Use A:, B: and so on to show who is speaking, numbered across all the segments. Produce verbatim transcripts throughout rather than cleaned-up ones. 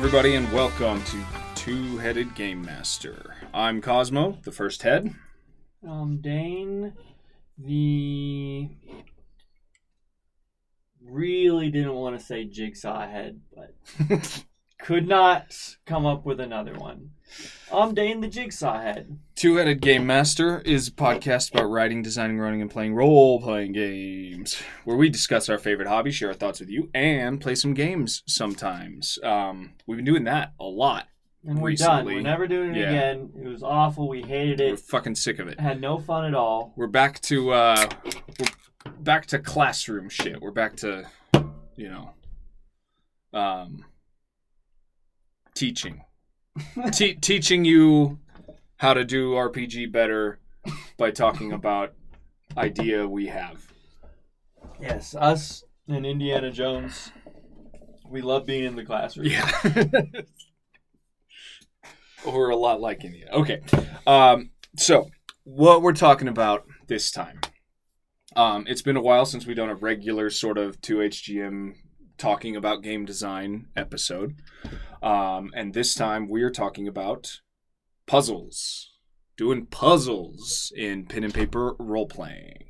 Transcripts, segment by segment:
A: everybody, and welcome to Two-Headed Game Master. I'm Cosmo, the first head.
B: Um, Dane, the really didn't want to say Jigsaw head, but could not come up with another one. I'm Dane, the Jigsaw head.
A: Two-Headed Game Master is a podcast about writing, designing, running, and playing role-playing games, where we discuss our favorite hobby, share our thoughts with you, and play some games sometimes. Um, we've been doing that a lot.
B: And we're
A: recently.
B: done. We're never doing it
A: Yeah.
B: again. It was awful. We hated it.
A: We're fucking sick of it.
B: Had no fun at all.
A: We're back to uh, we're back to classroom shit. We're back to, you know, um, teaching. Te- teaching you how to do R P G better by talking about idea we have.
B: Yes, us and Indiana Jones, we love being in the classroom.
A: Yeah. We're a lot like India. Okay. Um, so, what we're talking about this time. Um, it's been a while since we've done a regular sort of two H G M talking about game design episode. Um, and this time we are talking about puzzles. Doing puzzles in pen and paper role-playing.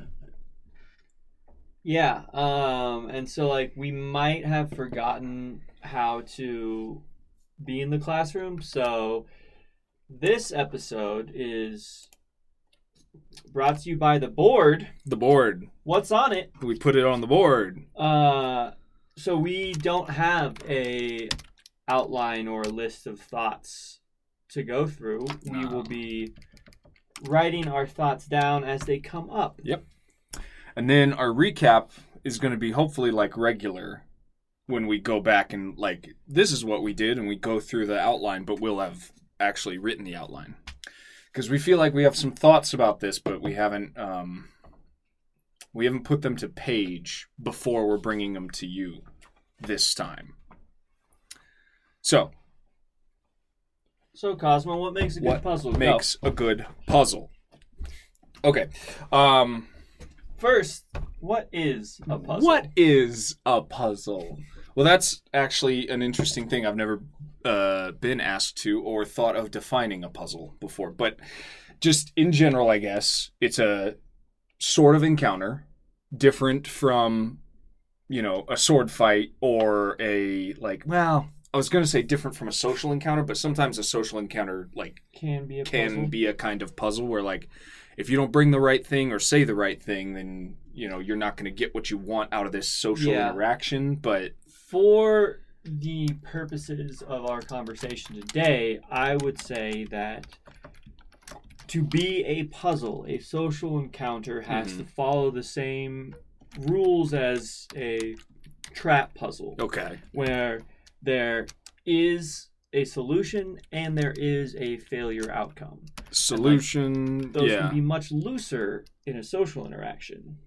B: Yeah, um, and so, like, we might have forgotten how to be in the classroom, so this episode is brought to you by the board.
A: The board.
B: What's on it?
A: We put it on the board.
B: Uh, so we don't have a outline or a list of thoughts to go through. We
A: No.
B: will be writing our thoughts down as they come up.
A: Yep. And then our recap is going to be hopefully like regular when we go back and like, this is what we did, and we go through the outline, but we'll have actually written the outline. Because we feel like we have some thoughts about this, but we haven't um, we haven't put them to page before we're bringing them to you this time. So,
B: So, Cosmo, what makes a good
A: what
B: puzzle?
A: makes a good puzzle? Okay. Um,
B: First, what is a puzzle?
A: What is a puzzle? Well, that's actually an interesting thing. I've never uh, been asked to or thought of defining a puzzle before. But just in general, I guess, it's a sort of encounter different from, you know, a sword fight or a, like, well, I was going to say different from a social encounter, but sometimes a social encounter, like,
B: Can be a
A: can
B: puzzle.
A: be a kind of puzzle where, like, if you don't bring the right thing or say the right thing, then, you know, you're not going to get what you want out of this social
B: Yeah.
A: interaction. But
B: For the purposes of our conversation today, I would say that to be a puzzle, a social encounter has
A: Mhm.
B: to follow the same rules as a trap puzzle,
A: okay,
B: where there is a solution and there is a failure outcome.
A: solution,
B: Those
A: yeah,
B: can be much looser in a social interaction.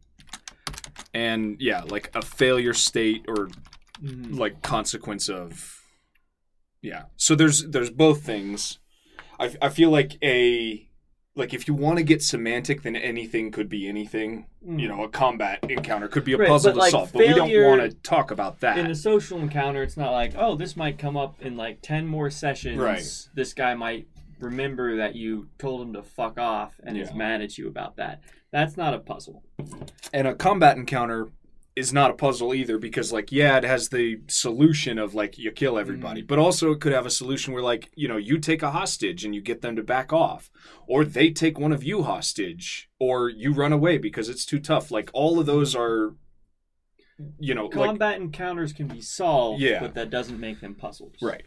A: and yeah, like a failure state or
B: Mhm.
A: like consequence of, yeah. So there's there's both things. I I feel like a like if you want to get semantic, then anything could be anything. You know, a combat encounter could be a
B: Right,
A: puzzle
B: but,
A: to
B: like,
A: solve, but we don't
B: failure-
A: want to talk about that.
B: In a social encounter, it's not like, oh, this might come up in like ten more sessions.
A: Right.
B: This guy might remember that you told him to fuck off and is
A: Yeah.
B: mad at you about that. That's not a puzzle.
A: And a combat encounter is not a puzzle either, because, like, yeah, it has the solution of, like, you kill everybody,
B: Mhm.
A: but also it could have a solution where, like, you know, you take a hostage and you get them to back off, or they take one of you hostage, or you run away because it's too tough. Like, all of those are, you know, like,
B: Combat encounters can be solved,
A: Yeah.
B: but that doesn't make them puzzles.
A: right.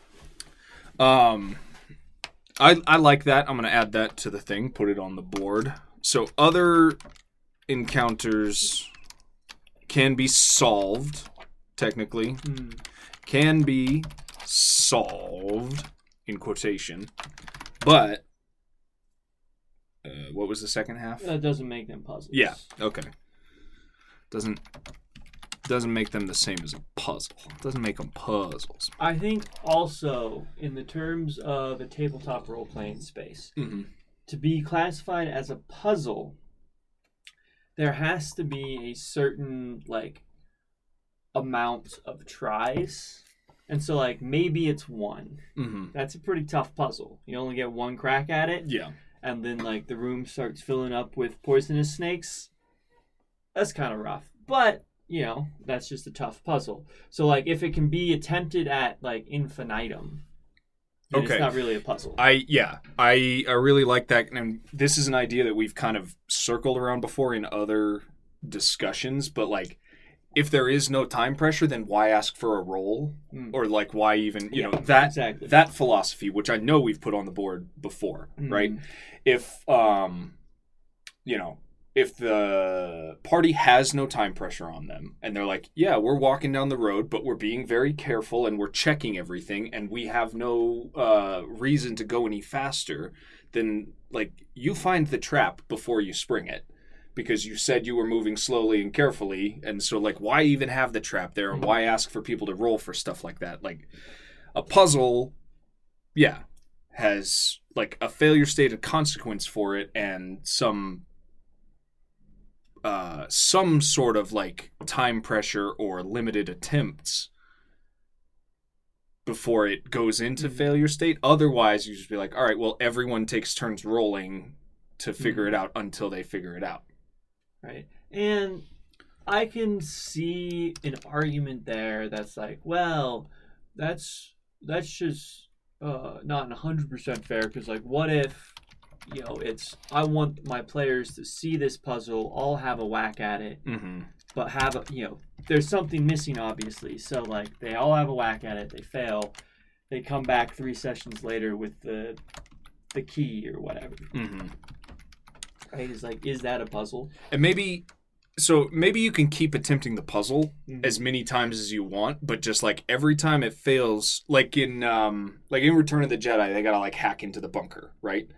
A: Um, I I like that. I'm gonna add that to the thing, put it on the board. So other encounters can be solved, technically.
B: Mm.
A: Can be solved, in quotation. But, uh, what was the second half?
B: That doesn't make them puzzles.
A: Yeah, okay. Doesn't doesn't make them the same as a puzzle. Doesn't make them puzzles.
B: I think also, in the terms of a tabletop role-playing space,
A: Mm-hmm.
B: to be classified as a puzzle, there has to be a certain, like, amount of tries And so, like, maybe it's one.
A: Mm-hmm.
B: That's a pretty tough puzzle. You only get one crack at it.
A: Yeah.
B: And then, like, the room starts filling up with poisonous snakes. That's kind of rough. But, you know, that's just a tough puzzle. So, like, if it can be attempted at, like, infinitum, then
A: okay.
B: it's not really a puzzle.
A: I, yeah. I, I really like that. And this is an idea that we've kind of circled around before in other discussions. But, like, if there is no time pressure, then why ask for a roll?
B: Mm.
A: Or, like, why even, you
B: Yeah,
A: know, that
B: exactly.
A: that philosophy, which I know we've put on the board before,
B: Mm.
A: right? If, um, you know, if the party has no time pressure on them and they're like, yeah, we're walking down the road, but we're being very careful and we're checking everything and we have no uh, reason to go any faster, then, like, you find the trap before you spring it. Because you said you were moving slowly and carefully, and so, like, why even have the trap there, and why ask for people to roll for stuff like that? Like, a puzzle, yeah, has, like, a failure state, a consequence for it, and some, uh, some sort of, like, time pressure or limited attempts before it goes into failure state. Otherwise, you just be like, all right, well, everyone takes turns rolling to figure
B: Mm.
A: it out until they figure it out.
B: Right. And I can see an argument there that's like, well, that's that's just uh, not one hundred percent fair because, like, what if, you know, it's, I want my players to see this puzzle, all have a whack at it,
A: Mm-hmm.
B: but have, a, you know, there's something missing, obviously. So, like, they all have a whack at it, they fail, they come back three sessions later with the the key or whatever.
A: Mm-hmm.
B: Right? It's like, is that a puzzle?
A: And maybe, so maybe you can keep attempting the puzzle
B: Mhm.
A: as many times as you want, but just, like, every time it fails, like in um like in Return of the Jedi, they gotta, like, hack into the bunker, right?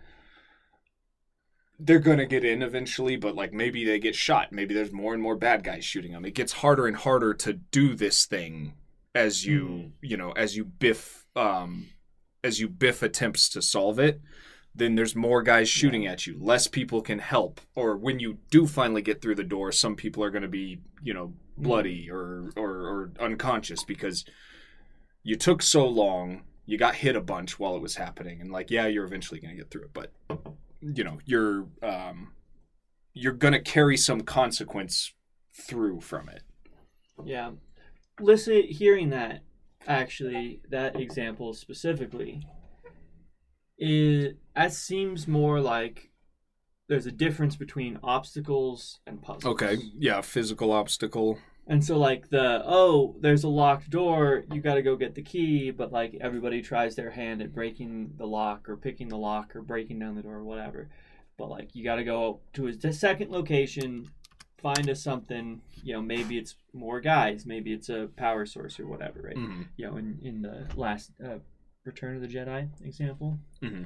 A: They're gonna get in eventually, but, like, maybe they get shot. Maybe there's more and more bad guys shooting them. It gets harder and harder to do this thing as you,
B: Mhm.
A: you know, as you biff um as you biff attempts to solve it. Then there's more guys shooting
B: Yeah.
A: at you. Less people can help. Or when you do finally get through the door, some people are going to be, you know, bloody or, or, or unconscious because you took so long, you got hit a bunch while it was happening. And, like, yeah, you're eventually going to get through it. But, you know, you're, um, you're going to carry some consequence through from it.
B: Yeah. Listen, hearing that, actually, that example specifically, it that seems more like there's a difference between obstacles and puzzles.
A: Okay. Yeah, physical obstacle.
B: And so, like, the, oh, there's a locked door, you got to go get the key, but, like, everybody tries their hand at breaking the lock or picking the lock or breaking down the door or whatever. But, like, you got to go to a second location, find us something, you know, maybe it's more guys, maybe it's a power source or whatever, right?
A: Mm-hmm.
B: You know, in, in the last uh, Return of the Jedi example.
A: Mm-hmm.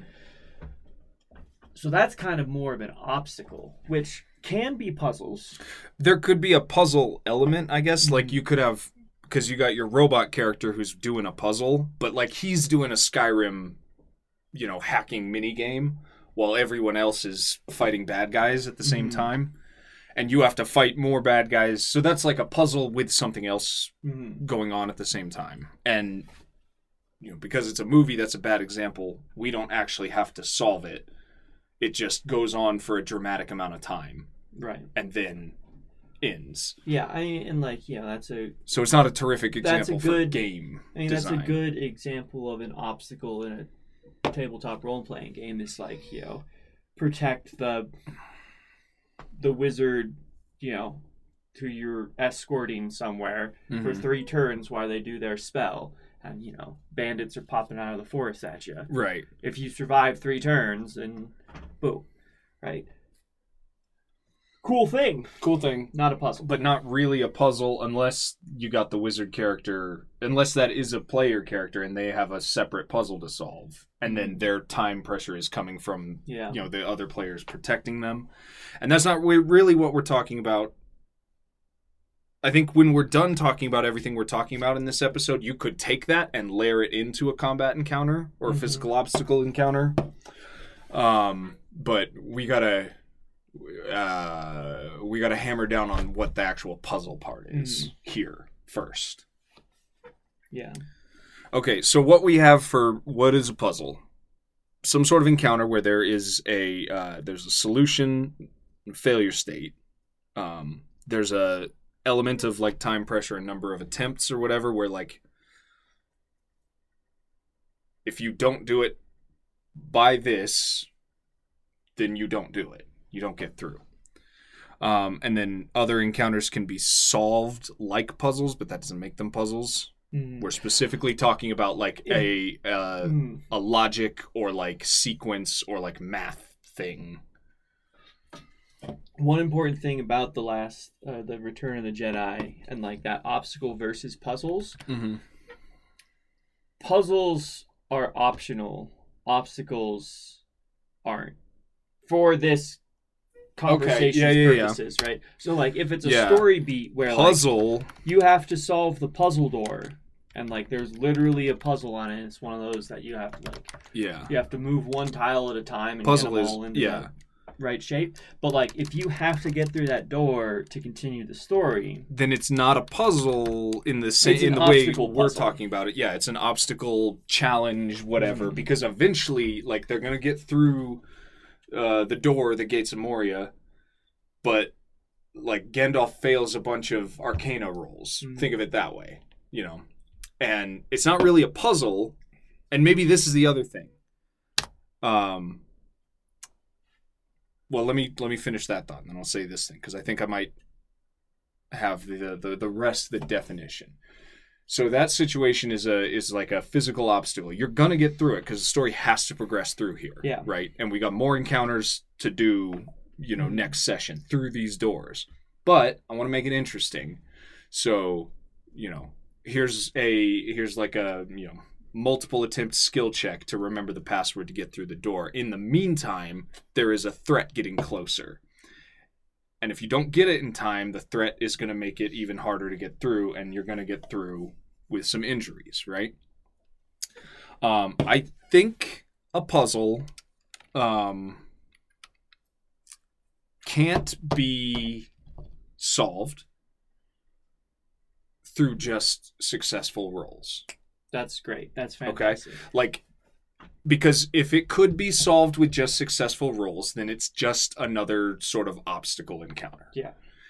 B: So that's kind of more of an obstacle, which can be puzzles.
A: There could be a puzzle element, I guess.
B: Mhm.
A: Like, you could have, because you got your robot character who's doing a puzzle, but, like, he's doing a Skyrim, you know, hacking mini game while everyone else is fighting bad guys at the same
B: Mhm.
A: time. And you have to fight more bad guys. So that's like a puzzle with something else
B: Mm-hmm.
A: going on at the same time. And, you know, because it's a movie, that's a bad example. We don't actually have to solve it. It just goes on for a dramatic amount of time
B: Right.
A: and then ends.
B: Yeah, I mean, and, like, yeah, that's a
A: So it's not a terrific
B: That's a
A: example for
B: good-
A: game
B: I mean,
A: design.
B: that's a good example of an obstacle in a tabletop role-playing game. Is like, you know, protect the the wizard, you know, who you're escorting somewhere for
A: Mhm.
B: three turns while they do their spell, and, you know, bandits are popping out of the forest at you.
A: Right.
B: If you survive three turns, and boom, right? Cool thing,
A: Cool thing.
B: not a puzzle.
A: But not really a puzzle unless you got the wizard character, unless that is a player character and they have a separate puzzle to solve. And then their time pressure is coming from,
B: Yeah.
A: you know, the other players protecting them. And that's not re- really what we're talking about. I think when we're done talking about everything we're talking about in this episode, you could take that and layer it into a combat encounter or a
B: Mhm.
A: physical obstacle encounter. Um, but we gotta... Uh, we got to hammer down on what the actual puzzle part is here first.
B: Yeah.
A: Okay, so what we have for what is a puzzle? Some sort of encounter where there is a uh, there's a solution failure state. Um, there's a element of like time pressure and number of attempts or whatever, where like if you don't do it by this, then you don't do it. You don't get through. Um, and then other encounters can be solved like puzzles, but that doesn't make them puzzles. Mm. We're specifically talking about like a uh, mm. a logic or like sequence or like math thing.
B: One important thing about the last, uh, the Return of the Jedi, and like that obstacle versus puzzles. Mm-hmm. Puzzles are optional. Obstacles aren't. For this conversation's okay. yeah, yeah, purposes, yeah. right? So, like, if it's a yeah. story beat where
A: puzzle,
B: like, you have to solve the puzzle door, and like, there's literally a puzzle on it. It's one of those that you have to like,
A: yeah,
B: you have to move one tile at a time and
A: puzzle
B: get them
A: is,
B: all into
A: yeah.
B: the right shape. But like, if you have to get through that door to continue the story,
A: then it's not a puzzle in the same in the way we're puzzle. talking about it. Yeah, it's an obstacle challenge, whatever. Mm-hmm. Because eventually, like, they're gonna get through. Uh, the door, the gates of Moria, but like Gandalf fails a bunch of Arcana rolls. Mm-hmm. Think of it that way, you know. And it's not really a puzzle. And maybe this is the other thing. Um. Well, let me let me finish that thought, and then I'll say this thing because I think I might have the, the the rest of the definition. So that situation is a is like a physical obstacle. You're gonna get through it because the story has to progress through here,
B: yeah.
A: right? And we got more encounters to do, you know, next session through these doors. But I want to make it interesting. So, you know, here's a here's like a you know multiple attempt skill check to remember the password to get through the door. In the meantime, there is a threat getting closer. And if you don't get it in time, the threat is going to make it even harder to get through, and you're going to get through with some injuries, right? Um, I think a puzzle um, can't be solved through just successful rolls.
B: That's great. That's fantastic.
A: Okay? Like, because if it could be solved with just successful rolls, then it's just another sort of obstacle encounter.
B: Yeah.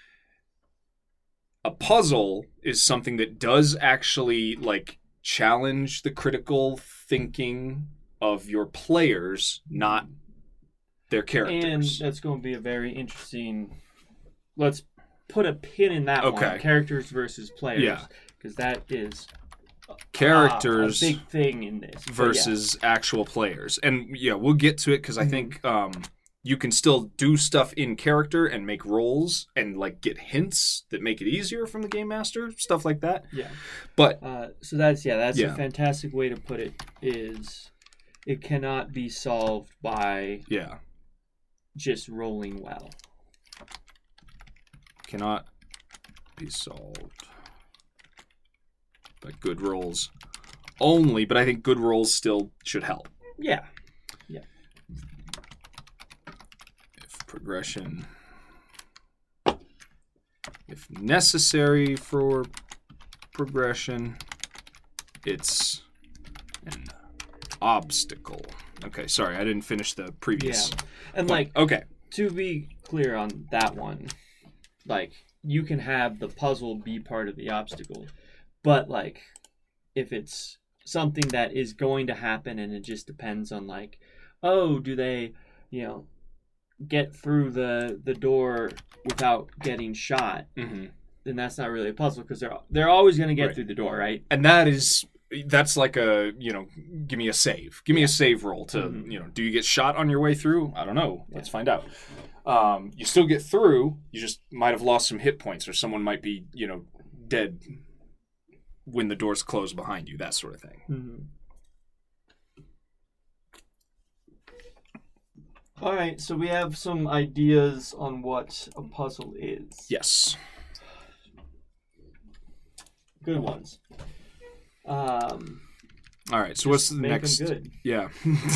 A: A puzzle is something that does actually, like, challenge the critical thinking of your players, not their characters.
B: And that's going to be a very interesting... Let's put a pin in that
A: okay.
B: one. Characters versus players.
A: Yeah.
B: Because that is...
A: characters
B: uh, a big thing in this
A: versus yeah. actual players. And yeah, we'll get to it because I mm-hmm. think um, you can still do stuff in character and make rolls and like get hints that make it easier from the game master, stuff like that.
B: Yeah.
A: But
B: uh, so that's yeah, that's
A: yeah.
B: a fantastic way to put it. Is it cannot be solved by
A: yeah
B: just rolling well.
A: Cannot be solved. But good rolls only, but I think good rolls still should help.
B: Yeah. Yeah.
A: If progression, if necessary for progression, it's an obstacle. Okay, sorry, I didn't finish the previous.
B: Yeah. And
A: point.
B: like,
A: okay.
B: To be clear on that one, like, you can have the puzzle be part of the obstacle. But, like, if it's something that is going to happen and it just depends on, like, oh, do they, you know, get through the, the door without getting shot,
A: mm-hmm.
B: then that's not really a puzzle because they're, they're always going to get right. through the door, right?
A: And that is, that's like a, you know, give me a save. Give me a save roll to, mm-hmm. you know, do you get shot on your way through? I don't know. Let's yeah. find out. Um, you still get through. You just might have lost some hit points or someone might be, you know, dead when the doors close behind you, that sort of thing.
B: Mm-hmm. All right, so we have some ideas on what a puzzle is.
A: Yes.
B: Good ones. Um,
A: All right, so what's the
B: make
A: next?
B: Them good.
A: Yeah.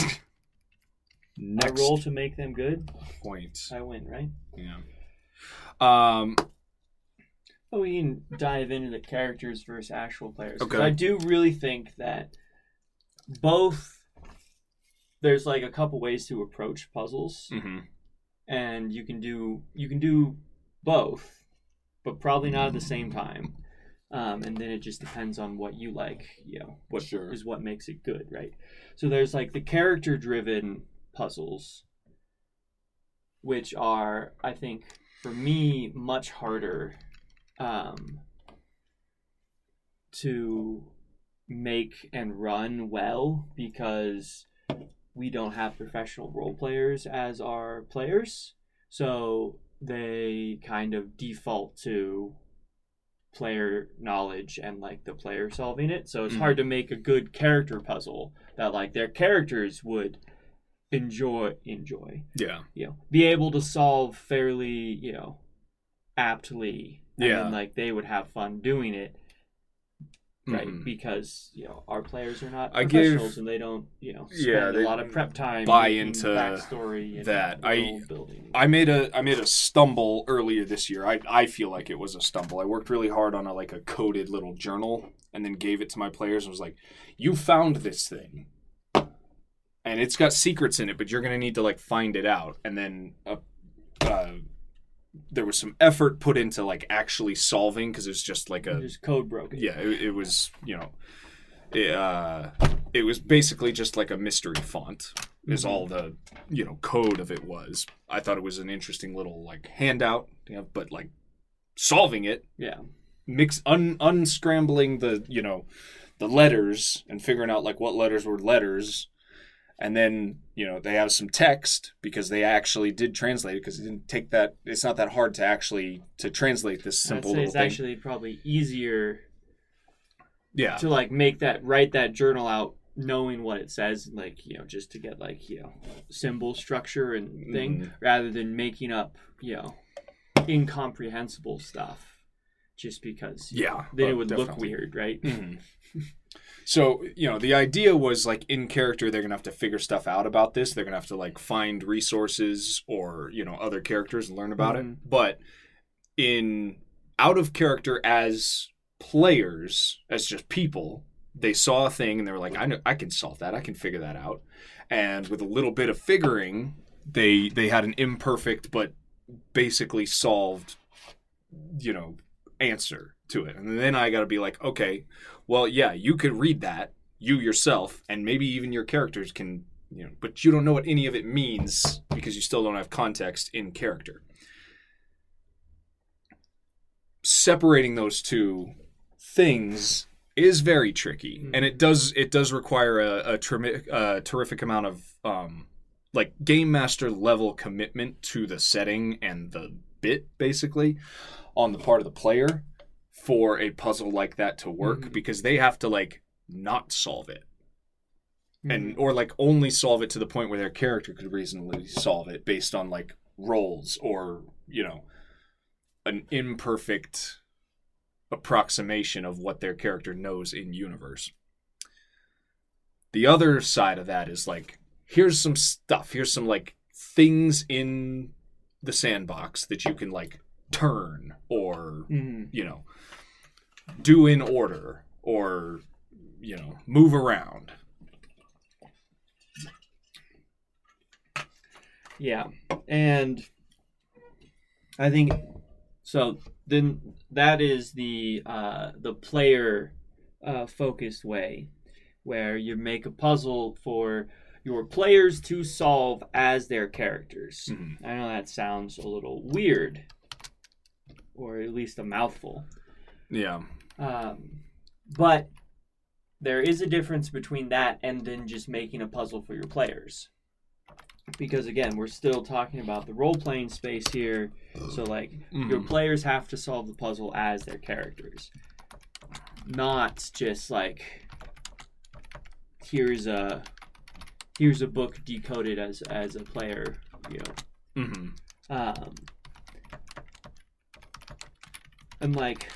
A: Next
B: I roll to make them good.
A: Point.
B: I win, right?
A: Yeah. Um.
B: Well, we can dive into the characters versus actual players. 'Cause
A: Okay.
B: I do really think that both, there's like a couple ways to approach puzzles,
A: Mm-hmm.
B: and you can do you can do both, but probably not at the same time. Um, and then it just depends on what you like, you know, what
A: Sure.
B: is what makes it good, right? So there's like the character-driven puzzles, which are, I think, for me, much harder um, to make and run well because we don't have professional role players as our players. So they kind of default to player knowledge and like the player solving it. So it's
A: Mhm.
B: hard to make a good character puzzle that like their characters would enjoy enjoy.
A: Yeah.
B: You know, be able to solve fairly, you know, aptly. And
A: Yeah.
B: then, like they would have fun doing it. Right,
A: Mhm.
B: because you know our players are not
A: I give-
B: professionals and they don't, you know, spend
A: Yeah, they
B: a lot of prep time
A: buy
B: making
A: into
B: backstory and
A: that. I-
B: world building.
A: I made a I made a stumble earlier this year. I I feel like it was a stumble. I worked really hard on a like a coded little journal and then gave it to my players and was like, "You found this thing, and it's got secrets in it, but you're gonna need to like find it out." And then uh, uh, there was some effort put into like actually solving because it's just like a
B: Just code broken.
A: yeah. It, it was you know, it, uh, it was basically just like a mystery font. Is
B: Mhm.
A: all the you know code of it was. I thought it was an interesting little like handout, you know, but like solving it,
B: Yeah.
A: mix un unscrambling the you know the letters and figuring out like what letters were letters, and then you know they have some text because they actually did translate it because it didn't take that. It's not that hard to actually to translate this
B: I'd
A: simple
B: say
A: little
B: it's
A: thing.
B: actually probably easier
A: yeah,
B: to like make that write that journal out knowing what it says, like, you know, just to get like, you know, symbol structure and thing
A: Mhm.
B: rather than making up, you know, incomprehensible stuff just because you know,
A: yeah.
B: then
A: oh,
B: it would look
A: definitely.
B: weird, right?
A: Mhm. So, you know, the idea was like in character, they're going to have to figure stuff out about this. They're going to have to like find resources or, you know, other characters and learn about
B: Mhm.
A: it. But in out of character as players, as just people, they saw a thing and they were like, I know I can solve that. I can figure that out. And with a little bit of figuring, they they had an imperfect but basically solved, you know, answer to it. And then I got to be like, okay, well, yeah, you could read that, you yourself, and maybe even your characters can, you know, but you don't know what any of it means because you still don't have context in character. Separating those two things is very tricky,
B: Mm.
A: and it does it does require a, a, termi- a terrific amount of um, like game master level commitment to the setting and the bit, basically, on the part of the player for a puzzle like that to work,
B: Mhm.
A: because they have to like not solve it and
B: Mhm.
A: or like only solve it to the point where their character could reasonably solve it based on like rolls or, you know, an imperfect approximation of what their character knows in universe. The other side of that is like, here's some stuff, here's some like things in the sandbox that you can like turn or,
B: Mhm.
A: you know, do in order or, you know, move around.
B: Yeah, and I think so. Then that is the uh, the player uh, focused way, where you make a puzzle for your players to solve as their characters.
A: Mhm.
B: I know that sounds a little weird, or at least a mouthful,
A: Yeah.
B: um, but there is a difference between that and then just making a puzzle for your players. Because again, we're still talking about the role-playing space here. So like
A: Mhm.
B: your players have to solve the puzzle as their characters. Not just like here's a here's a book decoded as as a player, you know.
A: Mhm.
B: Um and like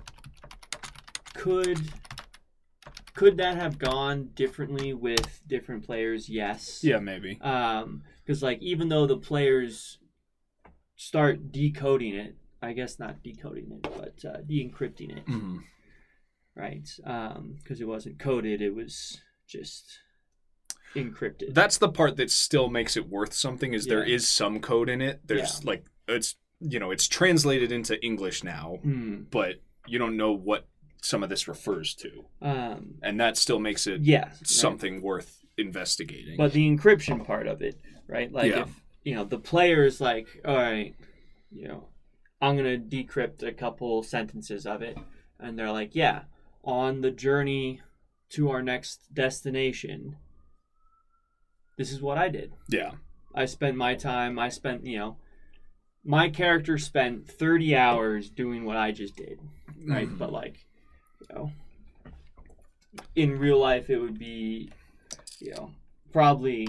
B: could could that have gone differently with different players? Yes.
A: Yeah, maybe.
B: Um, because like even though the players start decoding it, I guess not decoding it, but uh, de-encrypting it,
A: Mm-hmm.
B: right? Because um, it wasn't coded; it was just encrypted.
A: That's the part that still makes it worth something. Is
B: Yeah.
A: there is some code in it. There's
B: Yeah.
A: like it's you know it's translated into English now,
B: Mm.
A: but you don't know what some of this refers to,
B: Um,
A: and that still makes it
B: yeah, right.
A: something worth investigating.
B: But the encryption part of it, right? Like
A: Yeah.
B: if you know the player's like, all right, you know, I'm gonna decrypt a couple sentences of it, and they're like, yeah, on the journey to our next destination, this is what I did.
A: yeah,
B: I spent my time. I spent you know, my character spent thirty hours doing what I just did, right?
A: Mhm.
B: But like, you know, in real life, it would be, you know, probably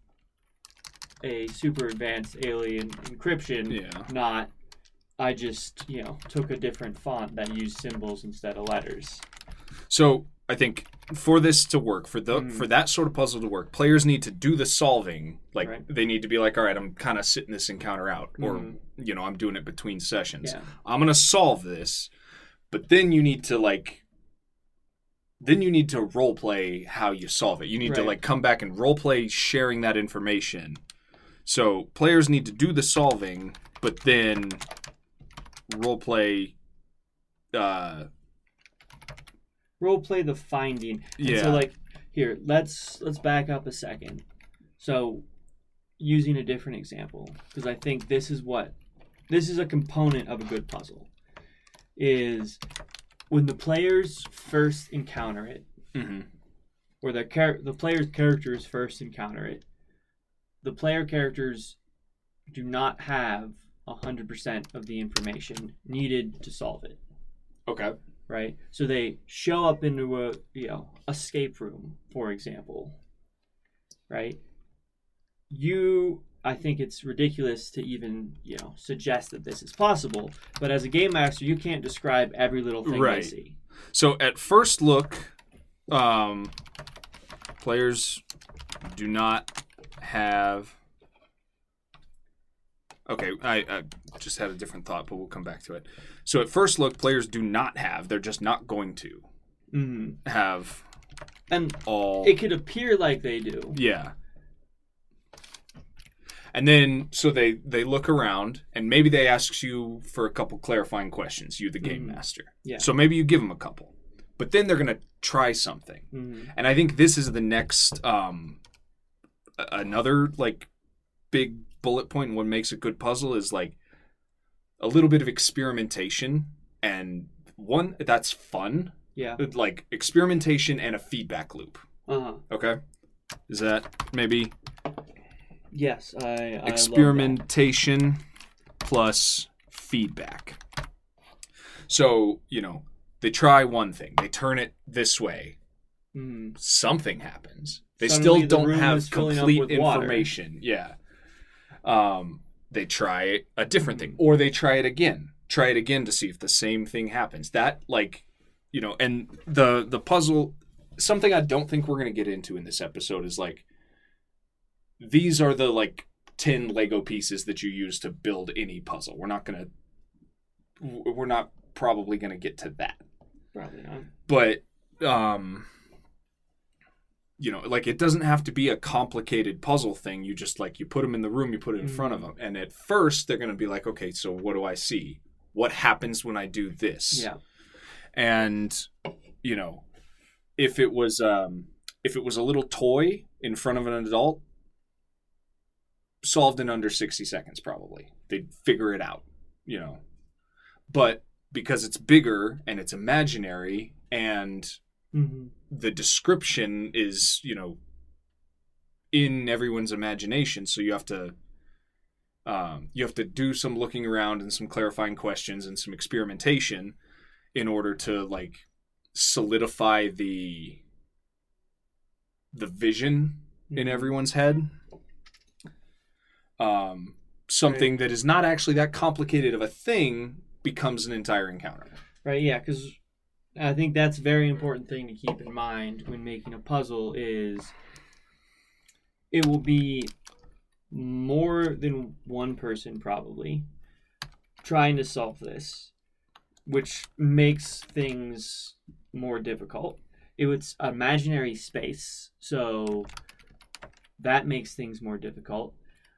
B: a super advanced alien encryption,
A: yeah.
B: not I just, you know, took a different font that used symbols instead of letters.
A: So I think for this to work, for the
B: Mm.
A: for that sort of puzzle to work, players need to do the solving. Like
B: Right.
A: they need to be like, all right, I'm kind of sitting this encounter out, or
B: Mhm.
A: you know, I'm doing it between sessions.
B: Yeah.
A: I'm gonna solve this, but then you need to like, then you need to role play how you solve it. You need to
B: Right.
A: like come back and role play sharing that information. So players need to do the solving, but then role play. Uh,
B: Role play the finding. And
A: Yeah.
B: so like here, let's let's back up a second. So using a different example, because I think this is what this is a component of a good puzzle, is when the players first encounter it,
A: mhm.
B: or the char- the player's characters first encounter it, the player characters do not have one hundred percent of the information needed to solve it.
A: Okay.
B: Right? So they show up into a, you know, escape room, for example. Right? You, I think it's ridiculous to even, you know, suggest that this is possible, but as a game master, you can't describe every little thing
A: Right.
B: they see.
A: So at first look, um, players do not have. Okay, I, I just had a different thought, but we'll come back to it. So at first look, players do not have. They're just not going to
B: Mm-hmm.
A: have
B: And
A: all.
B: it could appear like they do.
A: Yeah. And then, so they, they look around, and maybe they ask you for a couple clarifying questions, you, the game
B: Mhm.
A: master.
B: Yeah.
A: So maybe you give them a couple. But then they're going to try something.
B: Mm-hmm.
A: And I think this is the next, um, a- another, like, big bullet point in what makes a good puzzle is, like, a little bit of experimentation. And one, that's fun.
B: Yeah.
A: Like, experimentation and a feedback loop.
B: Uh-huh.
A: Okay? Is that maybe...
B: Yes, I, I love that.
A: experimentation plus feedback. So, you know, they try one thing, they turn it this way,
B: Mhm.
A: something happens. They
B: Suddenly
A: still
B: the
A: don't
B: room
A: have
B: is filling up
A: complete
B: with water.
A: information. Yeah. Um, they try a different
B: Mm-hmm.
A: thing, or they try it again. Try it again to see if the same thing happens. That, like, you know, and the the puzzle, something I don't think we're going to get into in this episode is like, these are the like ten Lego pieces that you use to build any puzzle. We're not going to, we're not probably going to get to that.
B: Probably not.
A: But, um, you know, like it doesn't have to be a complicated puzzle thing. You just like, you put them in the room, you put it in
B: Mm.
A: front of them. And at first they're going to be like, okay, so what do I see? What happens when I do this?
B: Yeah.
A: And, you know, if it was, um, if it was a little toy in front of an adult, solved in under sixty seconds, probably. They'd figure it out, you know. But because it's bigger and it's imaginary and
B: Mm-hmm.
A: the description is, you know, in everyone's imagination, so you have to um, you have to do some looking around and some clarifying questions and some experimentation in order to like solidify the the vision in everyone's head. Um, something
B: Right.
A: that is not actually that complicated of a thing becomes an entire encounter.
B: Right, yeah, because I think that's a very important thing to keep in mind when making a puzzle is it will be more than one person probably trying to solve this, which makes things more difficult. It was imaginary space, so that makes things more difficult.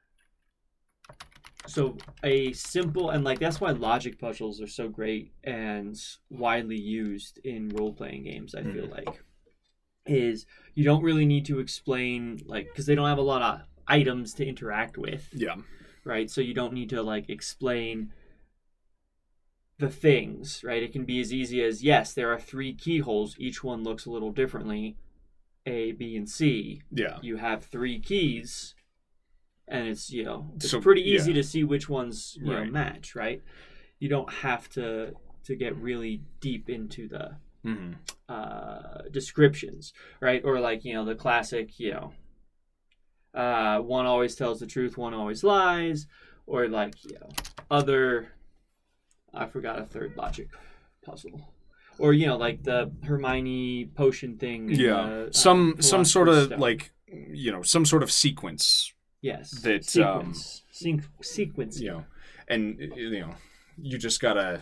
B: So a simple, and like that's why logic puzzles are so great and widely used in role-playing games, I feel mm. like, is you don't really need to explain, like, because they don't have a lot of items to interact with.
A: Yeah.
B: Right? So you don't need to, like, explain the things, right? It can be as easy as, yes, there are three keyholes. Each one looks a little differently, A, B, and C.
A: Yeah.
B: You have three keys. And it's, you know, it's
A: so,
B: pretty easy
A: yeah.
B: to see which ones, you
A: right.
B: know, match, right? You don't have to to get really deep into the
A: mm-hmm.
B: uh, descriptions, right? Or like, you know, the classic, you know, uh, one always tells the truth, one always lies. Or like, you know, other, I forgot a third logic puzzle. Or, you know, like the Hermione potion thing.
A: Yeah.
B: The,
A: some
B: uh,
A: some sort of,
B: Stone.
A: like, you know, some sort of sequence.
B: Yes.
A: That
B: sequence.
A: um,
B: Sequ- sequence.
A: You know, and you know, you just gotta.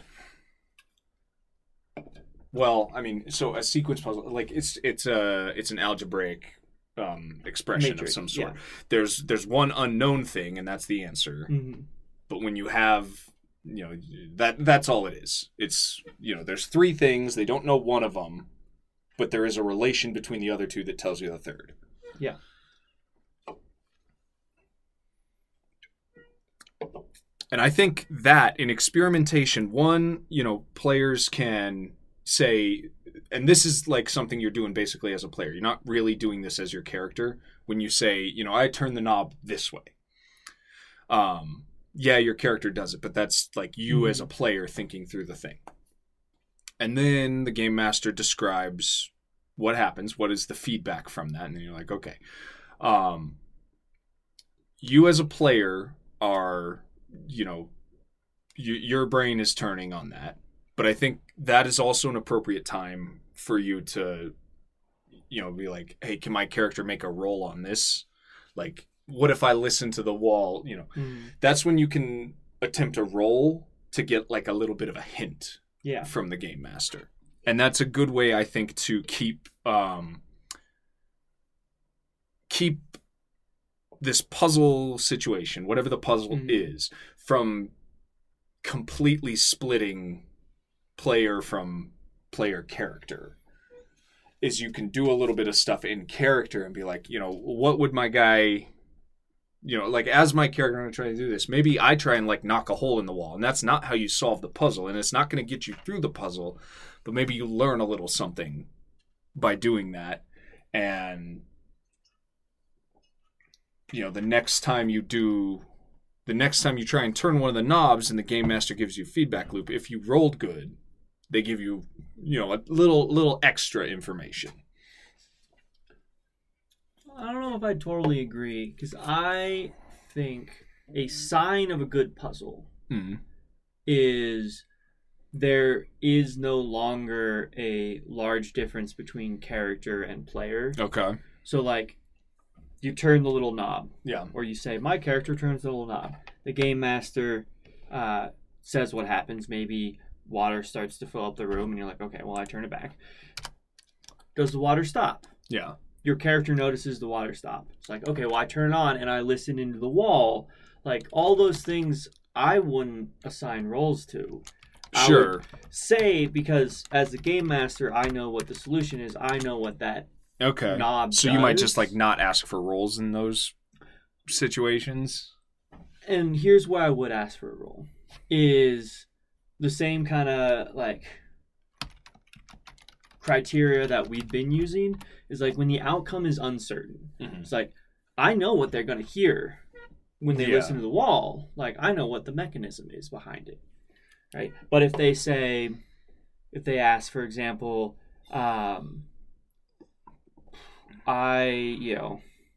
A: Well, I mean, so a sequence puzzle, like it's it's a it's an algebraic um, expression Matrix, of some sort.
B: Yeah.
A: There's there's one unknown thing, and that's the answer.
B: Mm-hmm.
A: But when you have, you know, that that's all it is. It's, you know, there's three things. They don't know one of them, but there is a relation between the other two that tells you the third.
B: Yeah.
A: And I think that in experimentation, one, you know, players can say, and this is like something you're doing basically as a player. You're not really doing this as your character. When you say, you know, I turn the knob this way. Um, yeah, your character does it, but that's like you mm-hmm. as a player thinking through the thing. And then the game master describes what happens, what is the feedback from that, and then you're like, okay. Um, you as a player are, you know, you, your brain is turning on that. But I think that is also an appropriate time for you to, you know, be like, hey, can my character make a roll on this? Like, what if I listen to the wall? You know,
B: mm.
A: that's when you can attempt a roll to get like a little bit of a hint
B: yeah.
A: from the game master. And that's a good way, I think, to keep um, keep this puzzle situation, whatever the puzzle mm-hmm. is, from completely splitting player from player character. Is you can do a little bit of stuff in character and be like, you know, what would my guy, you know, like as my character, I'm going to try to do this. Maybe I try and like knock a hole in the wall, and that's not how you solve the puzzle, and it's not going to get you through the puzzle, but maybe you learn a little something by doing that. And you know, the next time you do, the next time you try and turn one of the knobs and the game master gives you a feedback loop, if you rolled good, they give you, you know, a little little extra information.
B: I don't know if I totally agree, because I think a sign of a good puzzle
A: mm-hmm.
B: is there is no longer a large difference between character and player.
A: Okay.
B: So, like, you turn the little knob.
A: Yeah.
B: Or you say, my character turns the little knob. The game master uh, says what happens. Maybe water starts to fill up the room, and you're like, okay, well, I turn it back. Does the water stop?
A: Yeah.
B: Your character notices the water stop. It's like, okay, well, I turn it on, and I listen into the wall. Like, all those things I wouldn't assign roles to.
A: Sure.
B: I would say, because as the game master, I know what the solution is. I know what that
A: Okay.
B: knob
A: so
B: does.
A: You might just like not ask for rolls in those situations.
B: And here's where I would ask for a roll. Is the same kind of like criteria that we've been using is like when the outcome is uncertain.
A: Mm-hmm.
B: It's like, I know what they're going to hear when they
A: yeah.
B: listen to the wall. Like, I know what the mechanism is behind it. Right? But if they say, if they ask, for example, um, I, you know,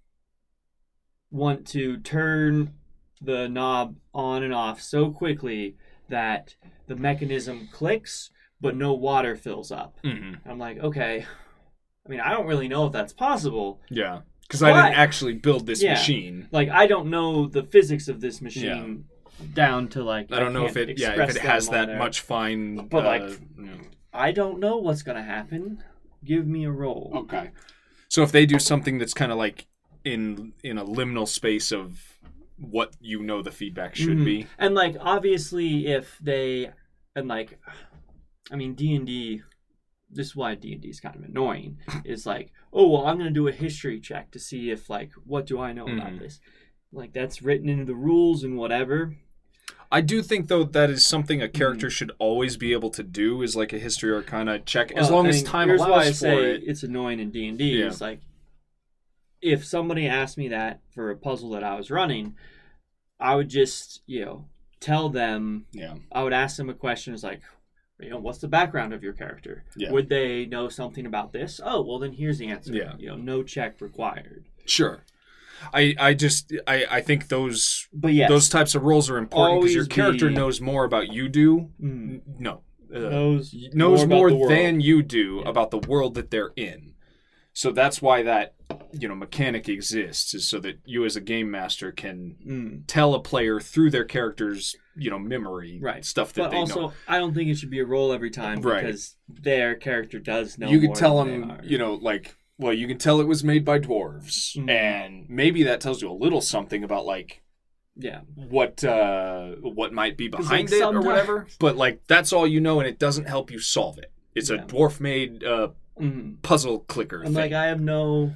B: want to turn the knob on and off so quickly that the mechanism clicks, but no water fills up.
A: Mm-hmm.
B: I'm like, okay, I mean, I don't really know if that's possible.
A: Yeah, because I didn't actually build this
B: yeah,
A: machine.
B: Like, I don't know the physics of this machine. down to like
A: I don't know if
B: can't
A: it yeah if
B: express
A: it has
B: them on
A: that
B: there.
A: much fine.
B: But,
A: uh,
B: like,
A: you know.
B: I don't know what's gonna happen. Give me a roll.
A: Okay. So if they do something that's kind of like in in a liminal space of what you know the feedback should
B: Mhm.
A: be.
B: And like obviously if they and like I mean D and D, this is why D and D is kind of annoying. Is like, oh well I'm gonna do a history check to see if like what do I know
A: Mhm.
B: about this. Like that's written into the rules and whatever.
A: I do think though that is something a character
B: Mhm.
A: should always be able to do is like a history arcana check as
B: Well,
A: long
B: I
A: as
B: mean,
A: time
B: here's why I
A: allows for
B: say
A: it.
B: it's annoying in D and D.
A: Yeah.
B: It's like if somebody asked me that for a puzzle that I was running, I would just, you know, tell them,
A: Yeah.
B: I would ask them a question. It's like, you know, what's the background of your character?
A: Yeah.
B: Would they know something about this? Oh, well, then here's the answer.
A: Yeah.
B: You know, no check required.
A: Sure. I I just I I think those
B: But yes,
A: those types of roles are important because your
B: Always
A: character
B: be-
A: knows more about you do.
B: mm,
A: N- No. Uh,
B: knows,
A: knows
B: about
A: more,
B: the world.
A: than you do
B: Yeah.
A: about the world that they're in. So that's why that you know mechanic exists is so that you as a game master can
B: Mm.
A: tell a player through their character's you know memory
B: Right.
A: stuff that
B: But
A: they
B: also,
A: know.
B: I don't think it should be a roll every time
A: Right.
B: because their character does know
A: You
B: more
A: could tell
B: than
A: them
B: they are.
A: you know like well you can tell it was made by dwarves
B: Mhm.
A: and maybe that tells you a little something about like
B: Yeah.
A: what uh what might be
B: 'Cause,
A: behind
B: like,
A: it or
B: sometimes-
A: whatever but like that's all you know and it doesn't help you solve it. It's a
B: Yeah.
A: dwarf made uh
B: Mm.
A: puzzle clicker
B: And
A: thing.
B: like I have no,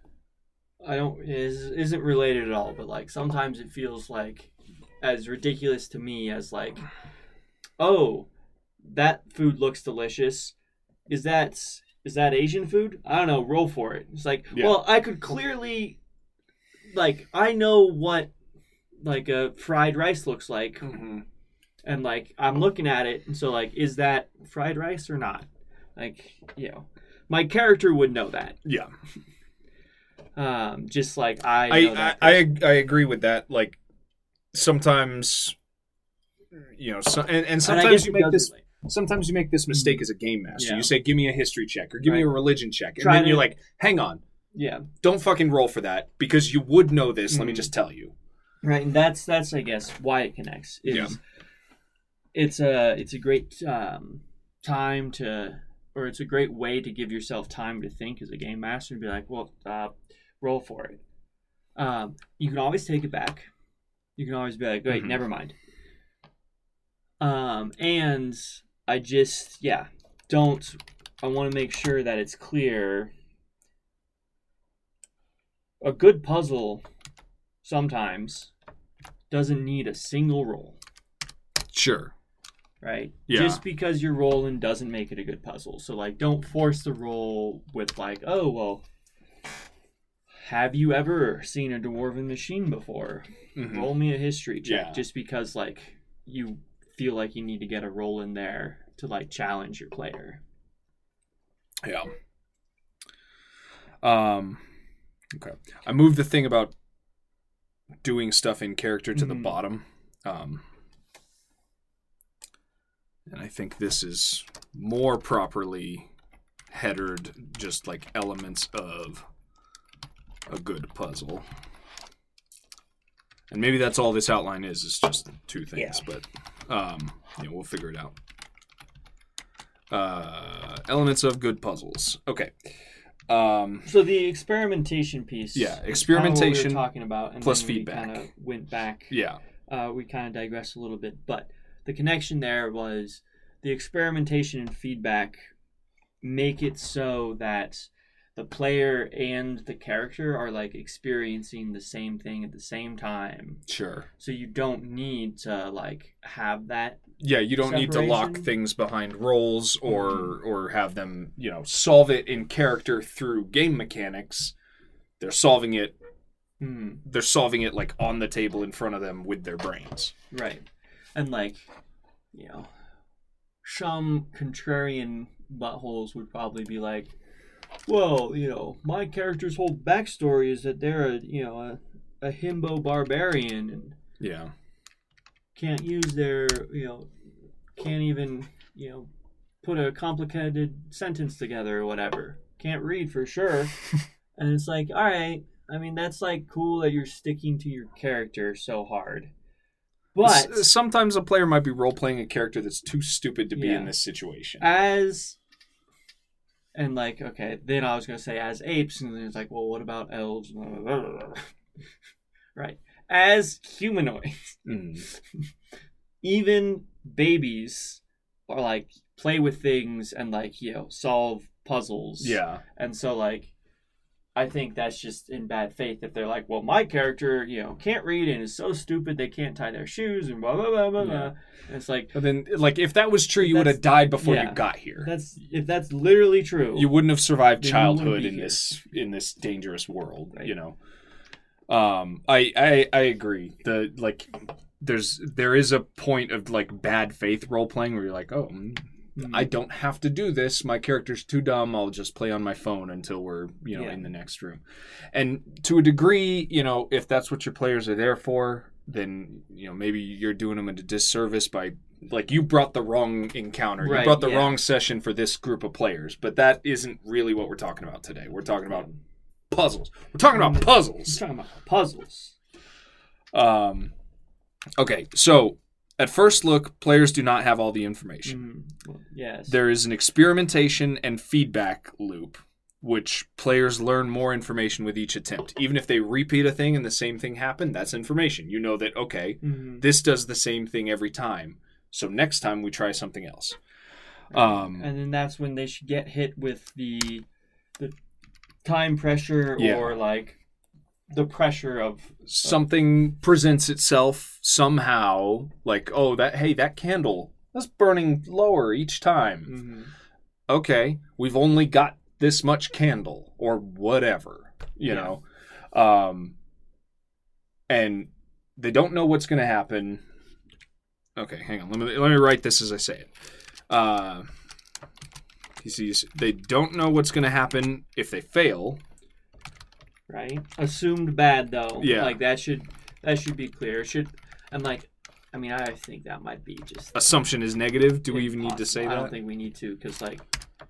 B: I don't is isn't related at all. But like sometimes it feels like as ridiculous to me as like, oh, that food looks delicious. Is that is that Asian food? I don't know. Roll for it. It's like,
A: Yeah.
B: well, I could clearly, like, I know what like a fried rice looks like,
A: Mhm.
B: and like I'm looking at it, and so like, is that fried rice or not? Like, you know, my character would know that.
A: Yeah.
B: Um, just like I
A: I,
B: know
A: I,
B: that.
A: I I agree with that. Like sometimes, you know, so, and, and
B: And I
A: sometimes
B: guess
A: you
B: it
A: make
B: does
A: this.
B: relate.
A: Sometimes you make this mistake as a game master.
B: Yeah.
A: You say, "Give me a history check" or "Give me a
B: Right.
A: religion check," and
B: Try
A: then
B: to-
A: you're like, "Hang on,
B: Yeah,
A: don't fucking roll for that because you would know this." Let me
B: Mhm.
A: just tell you.
B: right. And that's that's I guess why it connects. Is
A: Yeah.
B: It's a it's a great um, time to, or it's a great way to give yourself time to think as a game master and be like, well, uh, roll for it. Um, you can always take it back. You can always be like, wait,
A: Mhm.
B: never mind. Um, and I just yeah don't. I want to make sure that it's clear. A good puzzle sometimes doesn't need a single roll,
A: Sure.
B: right?
A: Yeah.
B: Just because you're rolling doesn't make it a good puzzle. So like don't force the roll with like, oh well, have you ever seen a dwarven machine before?
A: Mhm.
B: Roll me a history check.
A: Yeah.
B: Just because like you feel like you need to get a roll in there to like challenge your player.
A: Yeah. Um. Okay. I moved the thing about doing stuff in character to the
B: Mhm.
A: bottom. Um. And I think this is more properly headered, just like elements of a good puzzle. And maybe that's all this outline is, is just two things, but um, yeah, we'll figure it out. Uh, elements of good puzzles. Okay. Um,
B: So the experimentation piece.
A: Yeah,
B: is kinda
A: experimentation
B: what we were talking about, and
A: plus
B: then we
A: feedback.
B: Kind of went back.
A: yeah.
B: Uh, we kind of digressed a little bit, but the connection there was the experimentation and feedback make it so that the player and the character are like experiencing the same thing at the same time.
A: Sure.
B: So you don't need to like have that.
A: Yeah, you don't need to lock
B: Separation?
A: things behind roles or
B: Mhm.
A: or have them, you know, solve it in character through game mechanics. They're solving it
B: Hmm.
A: they're solving it like on the table in front of them with their brains.
B: Right. And like, you know, some contrarian buttholes would probably be like, well, you know, my character's whole backstory is that they're a, you know, a, a himbo barbarian and
A: Yeah.
B: can't use their, you know, can't even, you know, put a complicated sentence together or whatever. Can't read for sure. And it's like, all right, I mean, that's like cool that you're sticking to your character so hard. But
A: S- sometimes a player might be role playing a character that's too stupid to be
B: Yeah.
A: in this situation.
B: as and like okay, then I was gonna say as apes, and then it's like, well, what about elves? Right. As humanoids,
A: Mm.
B: even babies are like play with things and like, you know, solve puzzles.
A: Yeah.
B: And so like I think that's just in bad faith if they're like, well, my character, you know, can't read and is so stupid they can't tie their shoes and blah blah blah blah blah.
A: Yeah.
B: And it's like
A: But then, like, if that was true,
B: If
A: you would
B: that's-
A: have died before
B: yeah.
A: you got here.
B: that's if that's literally true.
A: You wouldn't have survived
B: Then you wouldn't
A: childhood
B: be
A: in
B: here.
A: this in this dangerous world.
B: Right.
A: You know. Um, I, I I agree. The like, there's there is a point of like bad faith role playing where you're like, oh, mm,
B: Mhm.
A: I don't have to do this. My character's too dumb. I'll just play on my phone until we're, you know,
B: Yeah.
A: in the next room. And to a degree, you know, if that's what your players are there for, then, you know, maybe you're doing them a disservice by, like, you brought the wrong encounter.
B: Right,
A: you brought the
B: yeah.
A: wrong session for this group of players. But that isn't really what we're talking about today. We're talking about puzzles. We're talking about
B: We're
A: puzzles.
B: talking about puzzles.
A: Um, okay, so at first look, players do not have all the information.
B: Mhm. Well, yes.
A: There is an experimentation and feedback loop, which players learn more information with each attempt. Even if they repeat a thing and the same thing happened, that's information. You know that, okay,
B: Mhm.
A: this does the same thing every time. So next time we try something else. Um,
B: and then that's when they should get hit with the the time pressure
A: Yeah.
B: or like the pressure of
A: something presents itself somehow, like, oh, that hey, that candle, that's burning lower each time.
B: mhm.
A: Okay, we've only got this much candle or whatever, you
B: Yeah.
A: know. Um, and they don't know what's going to happen. Okay, hang on. Let me let me write this as I say it. Uh, you see, they don't know what's going to happen if they fail.
B: right? Assumed bad though.
A: Yeah.
B: Like that should that should be clear. Should and like I mean I think that might be just
A: Assumption is negative. Do we even need to
B: impossible.
A: say
B: I
A: that?
B: don't think we need to because like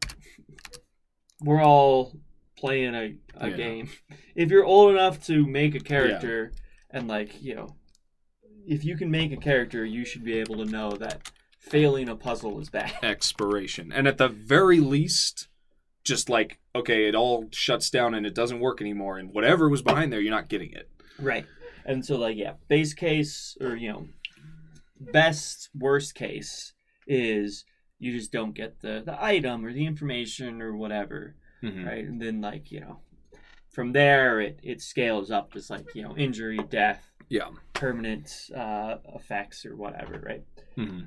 B: we're all playing a, a
A: Yeah.
B: game. If you're old enough to make a character and like, you know, if you can make a character, you should be able to know that failing a puzzle is bad.
A: Expiration. And at the very least, just like, okay, it all shuts down and it doesn't work anymore, and whatever was behind there, you're not getting it.
B: Right. And so like yeah, base case or you know, best worst case is you just don't get the, the item or the information or whatever.
A: Mhm.
B: Right? And then like, you know, from there it, it scales up to like, you know, injury, death,
A: Yeah.
B: permanent uh, effects or whatever, right?
A: Mhm.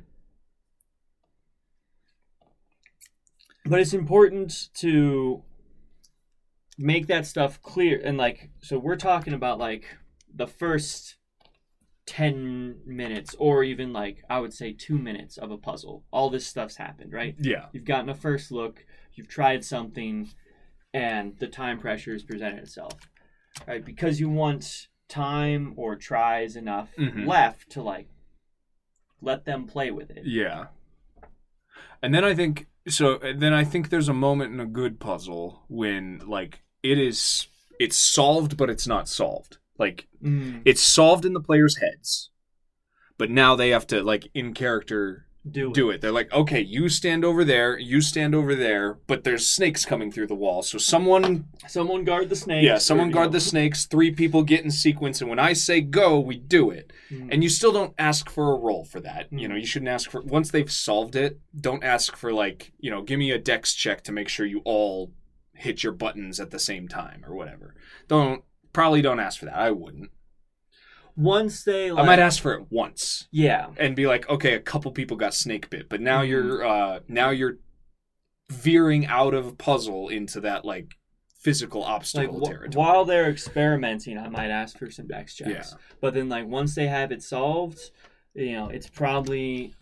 B: But it's important to make that stuff clear. And like, so we're talking about like the first ten minutes or even like, I would say two minutes of a puzzle. All this stuff's happened, right?
A: Yeah.
B: You've gotten a first look, you've tried something, and the time pressure has presented itself, right? Because you want time or tries enough
A: Mhm.
B: left to like let them play with it.
A: Yeah. And then I think so then I think there's a moment in a good puzzle when like it is it's solved but it's not solved. Like
B: Mm,
A: it's solved in the players' heads. But now they have to like in character
B: do it.
A: do it. They're like, okay, you stand over there, you stand over there, but there's snakes coming through the wall. So someone,
B: Someone guard the snakes.
A: yeah, someone
B: or, you
A: guard
B: know.
A: the snakes. Three people get in sequence, and when I say go, we do it.
B: Mm.
A: And you still don't ask for a roll for that. You
B: Mm.
A: know, you shouldn't ask for once they've solved it. Don't ask for like, you know, give me a dex check to make sure you all hit your buttons at the same time or whatever. Don't probably don't ask for that. I wouldn't.
B: Once they like,
A: I might ask for it once.
B: yeah,
A: And be like, okay, a couple people got snake bit, but now
B: Mhm.
A: you're uh now you're veering out of puzzle into that like physical
B: like
A: obstacle
B: wh-
A: territory.
B: while they're experimenting, I might ask for some dex checks.
A: Yeah.
B: But then like once they have it solved, you know, it's probably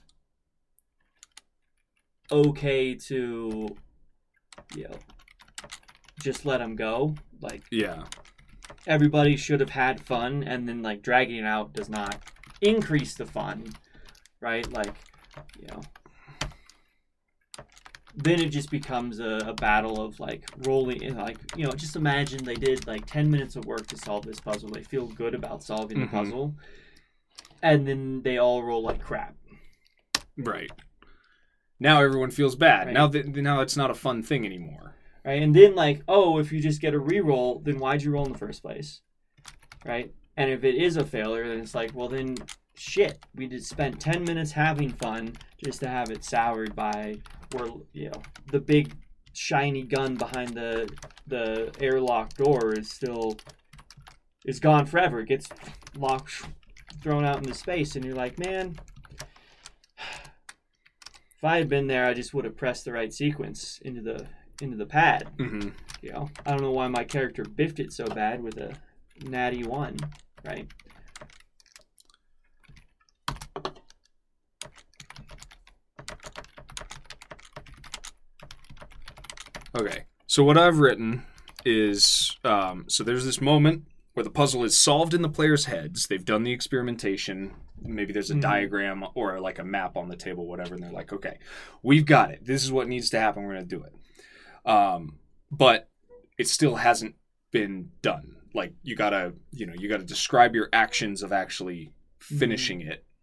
B: okay to, you know, just let them go. Like
A: Yeah.
B: everybody should have had fun, and then like dragging it out does not increase the fun, right? Like, you know, then it just becomes a, a battle of like rolling, like, you know, just imagine they did like ten minutes of work to solve this puzzle. They feel good about solving
A: Mhm.
B: the puzzle, and then they all roll like crap.
A: Right. Now everyone feels bad.
B: Right.
A: Now th- now it's not a fun thing anymore.
B: Right, and then like, oh, if you just get a reroll, then why'd you roll in the first place? Right, and if it is a failure, then it's like, well, then shit, we just spent ten minutes having fun just to have it soured by, or you know, the big shiny gun behind the the airlock door is still is gone forever. It gets locked, thrown out into space, and you're like, man, if I had been there, I just would have pressed the right sequence into the into the pad.
A: Mm-hmm.
B: You know, I don't know why my character biffed it so bad with a natty one, right?
A: Okay, so what I've written is, um, so there's this moment where the puzzle is solved in the players' heads. They've done the experimentation. Maybe there's a
B: Mhm.
A: diagram or like a map on the table, whatever, and they're like, okay, we've got it. This is what needs to happen. We're going to do it. Um, but it still hasn't been done. Like, you got to, you know, you got to describe your actions of actually finishing mm-hmm. it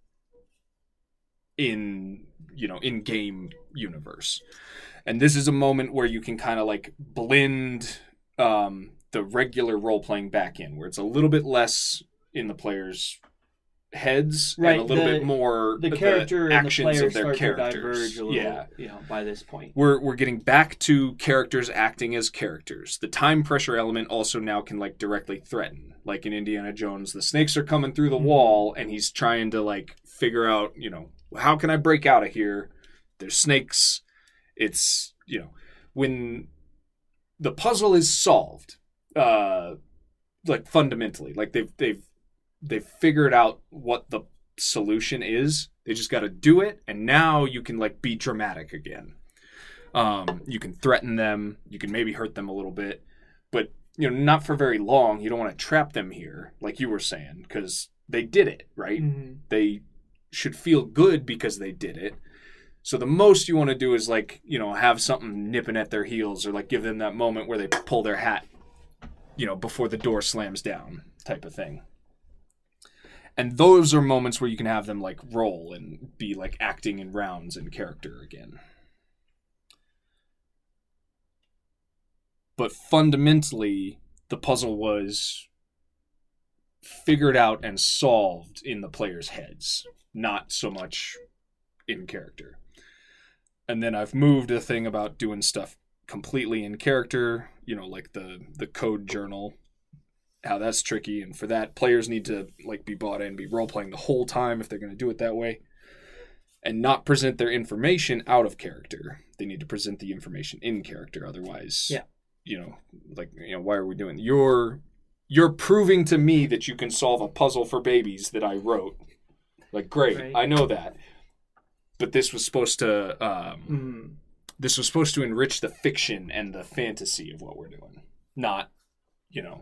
A: in, you know, in-game universe. And this is a moment where you can kind of like blend um, the regular role-playing back in, where it's a little bit less in the players' heads
B: right,
A: and a little
B: the,
A: bit more
B: the character
A: the
B: and
A: actions
B: the
A: of their
B: start
A: characters.
B: To diverge a little,
A: yeah,
B: you know, by this point.
A: We're we're getting back to characters acting as characters. The time pressure element also now can like directly threaten. Like in Indiana Jones, the snakes are coming through the mm-hmm. wall, and he's trying to like figure out, you know, how can I break out of here? There's snakes. It's, you know, when the puzzle is solved, uh, like fundamentally, like they've they've they've figured out what the solution is. They just got to do it, and now you can like be dramatic again. Um, you can threaten them. You can maybe hurt them a little bit, but you know, not for very long. You don't want to trap them here, like you were saying, because they did it, right?
B: Mm-hmm.
A: They should feel good because they did it. So the most you want to do is like, you know, have something nipping at their heels, or like give them that moment where they pull their hat, you know, before the door slams down, type of thing. And those are moments where you can have them like roll and be like acting in rounds in character again. But fundamentally, the puzzle was figured out and solved in the players' heads, not so much in character. And then I've moved a thing about doing stuff completely in character, you know, like the the code journal, how that's tricky, and for that players need to like be bought in, be role playing the whole time if they're going to do it that way, and not present their information out of character. They need to present the information in character, otherwise,
B: yeah,
A: you know, like, you know, why are we doing? You're you're proving to me that you can solve a puzzle for babies that I wrote. Like, great, right. I know that. But this was supposed to um,
B: mm.
A: this was supposed to enrich the fiction and the fantasy of what we're doing, not, you know,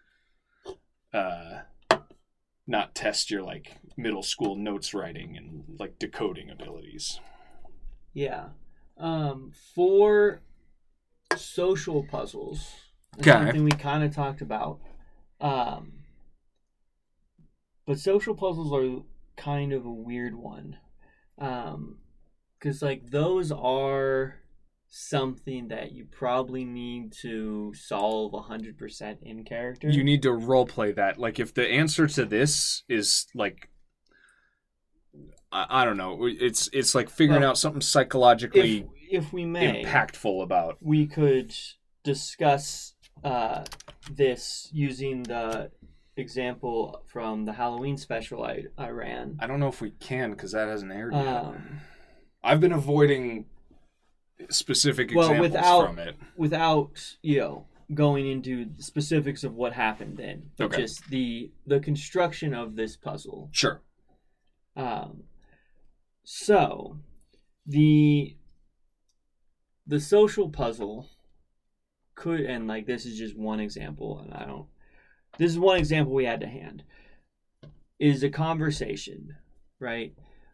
A: uh, not test your like middle school notes writing and like decoding abilities.
B: Yeah, um, for social puzzles,
A: okay.
B: something we kind of talked about, um, but social puzzles are kind of a weird one. Um, because like those are something that you probably need to solve one hundred percent in character.
A: You need to role play that. Like if the answer to this is like, I, I don't know, it's it's like figuring well, out something psychologically
B: if, if we may,
A: impactful about.
B: We could discuss uh, this using the example from the Halloween special I, I ran.
A: I don't know if we can because that hasn't aired yet.
B: Um,
A: I've been avoiding specific
B: well,
A: examples
B: without,
A: from it.
B: Without, you know, going into the specifics of what happened then. But
A: okay.
B: just the the construction of this puzzle.
A: Sure.
B: Um so the the social puzzle could, and like this is just one example, and I don't This is one example we had to hand, is a conversation, right?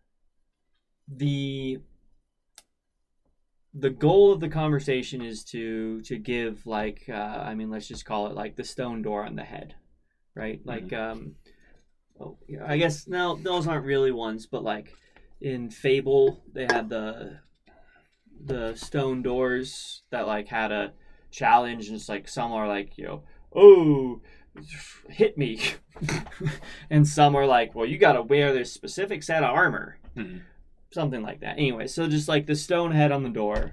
B: The the goal of the conversation is to to give like, uh, I mean, let's just call it like the stone door on the head, right? Mm-hmm. Like, um, oh, yeah, I guess no, those aren't really ones, but like in Fable, they had the the stone doors that like had a challenge, and it's like some are like, you know, oh, hit me, and some are like, well, you got to wear this specific set of armor,
A: Hmm.
B: something like that. Anyway, so just like the stone head on the door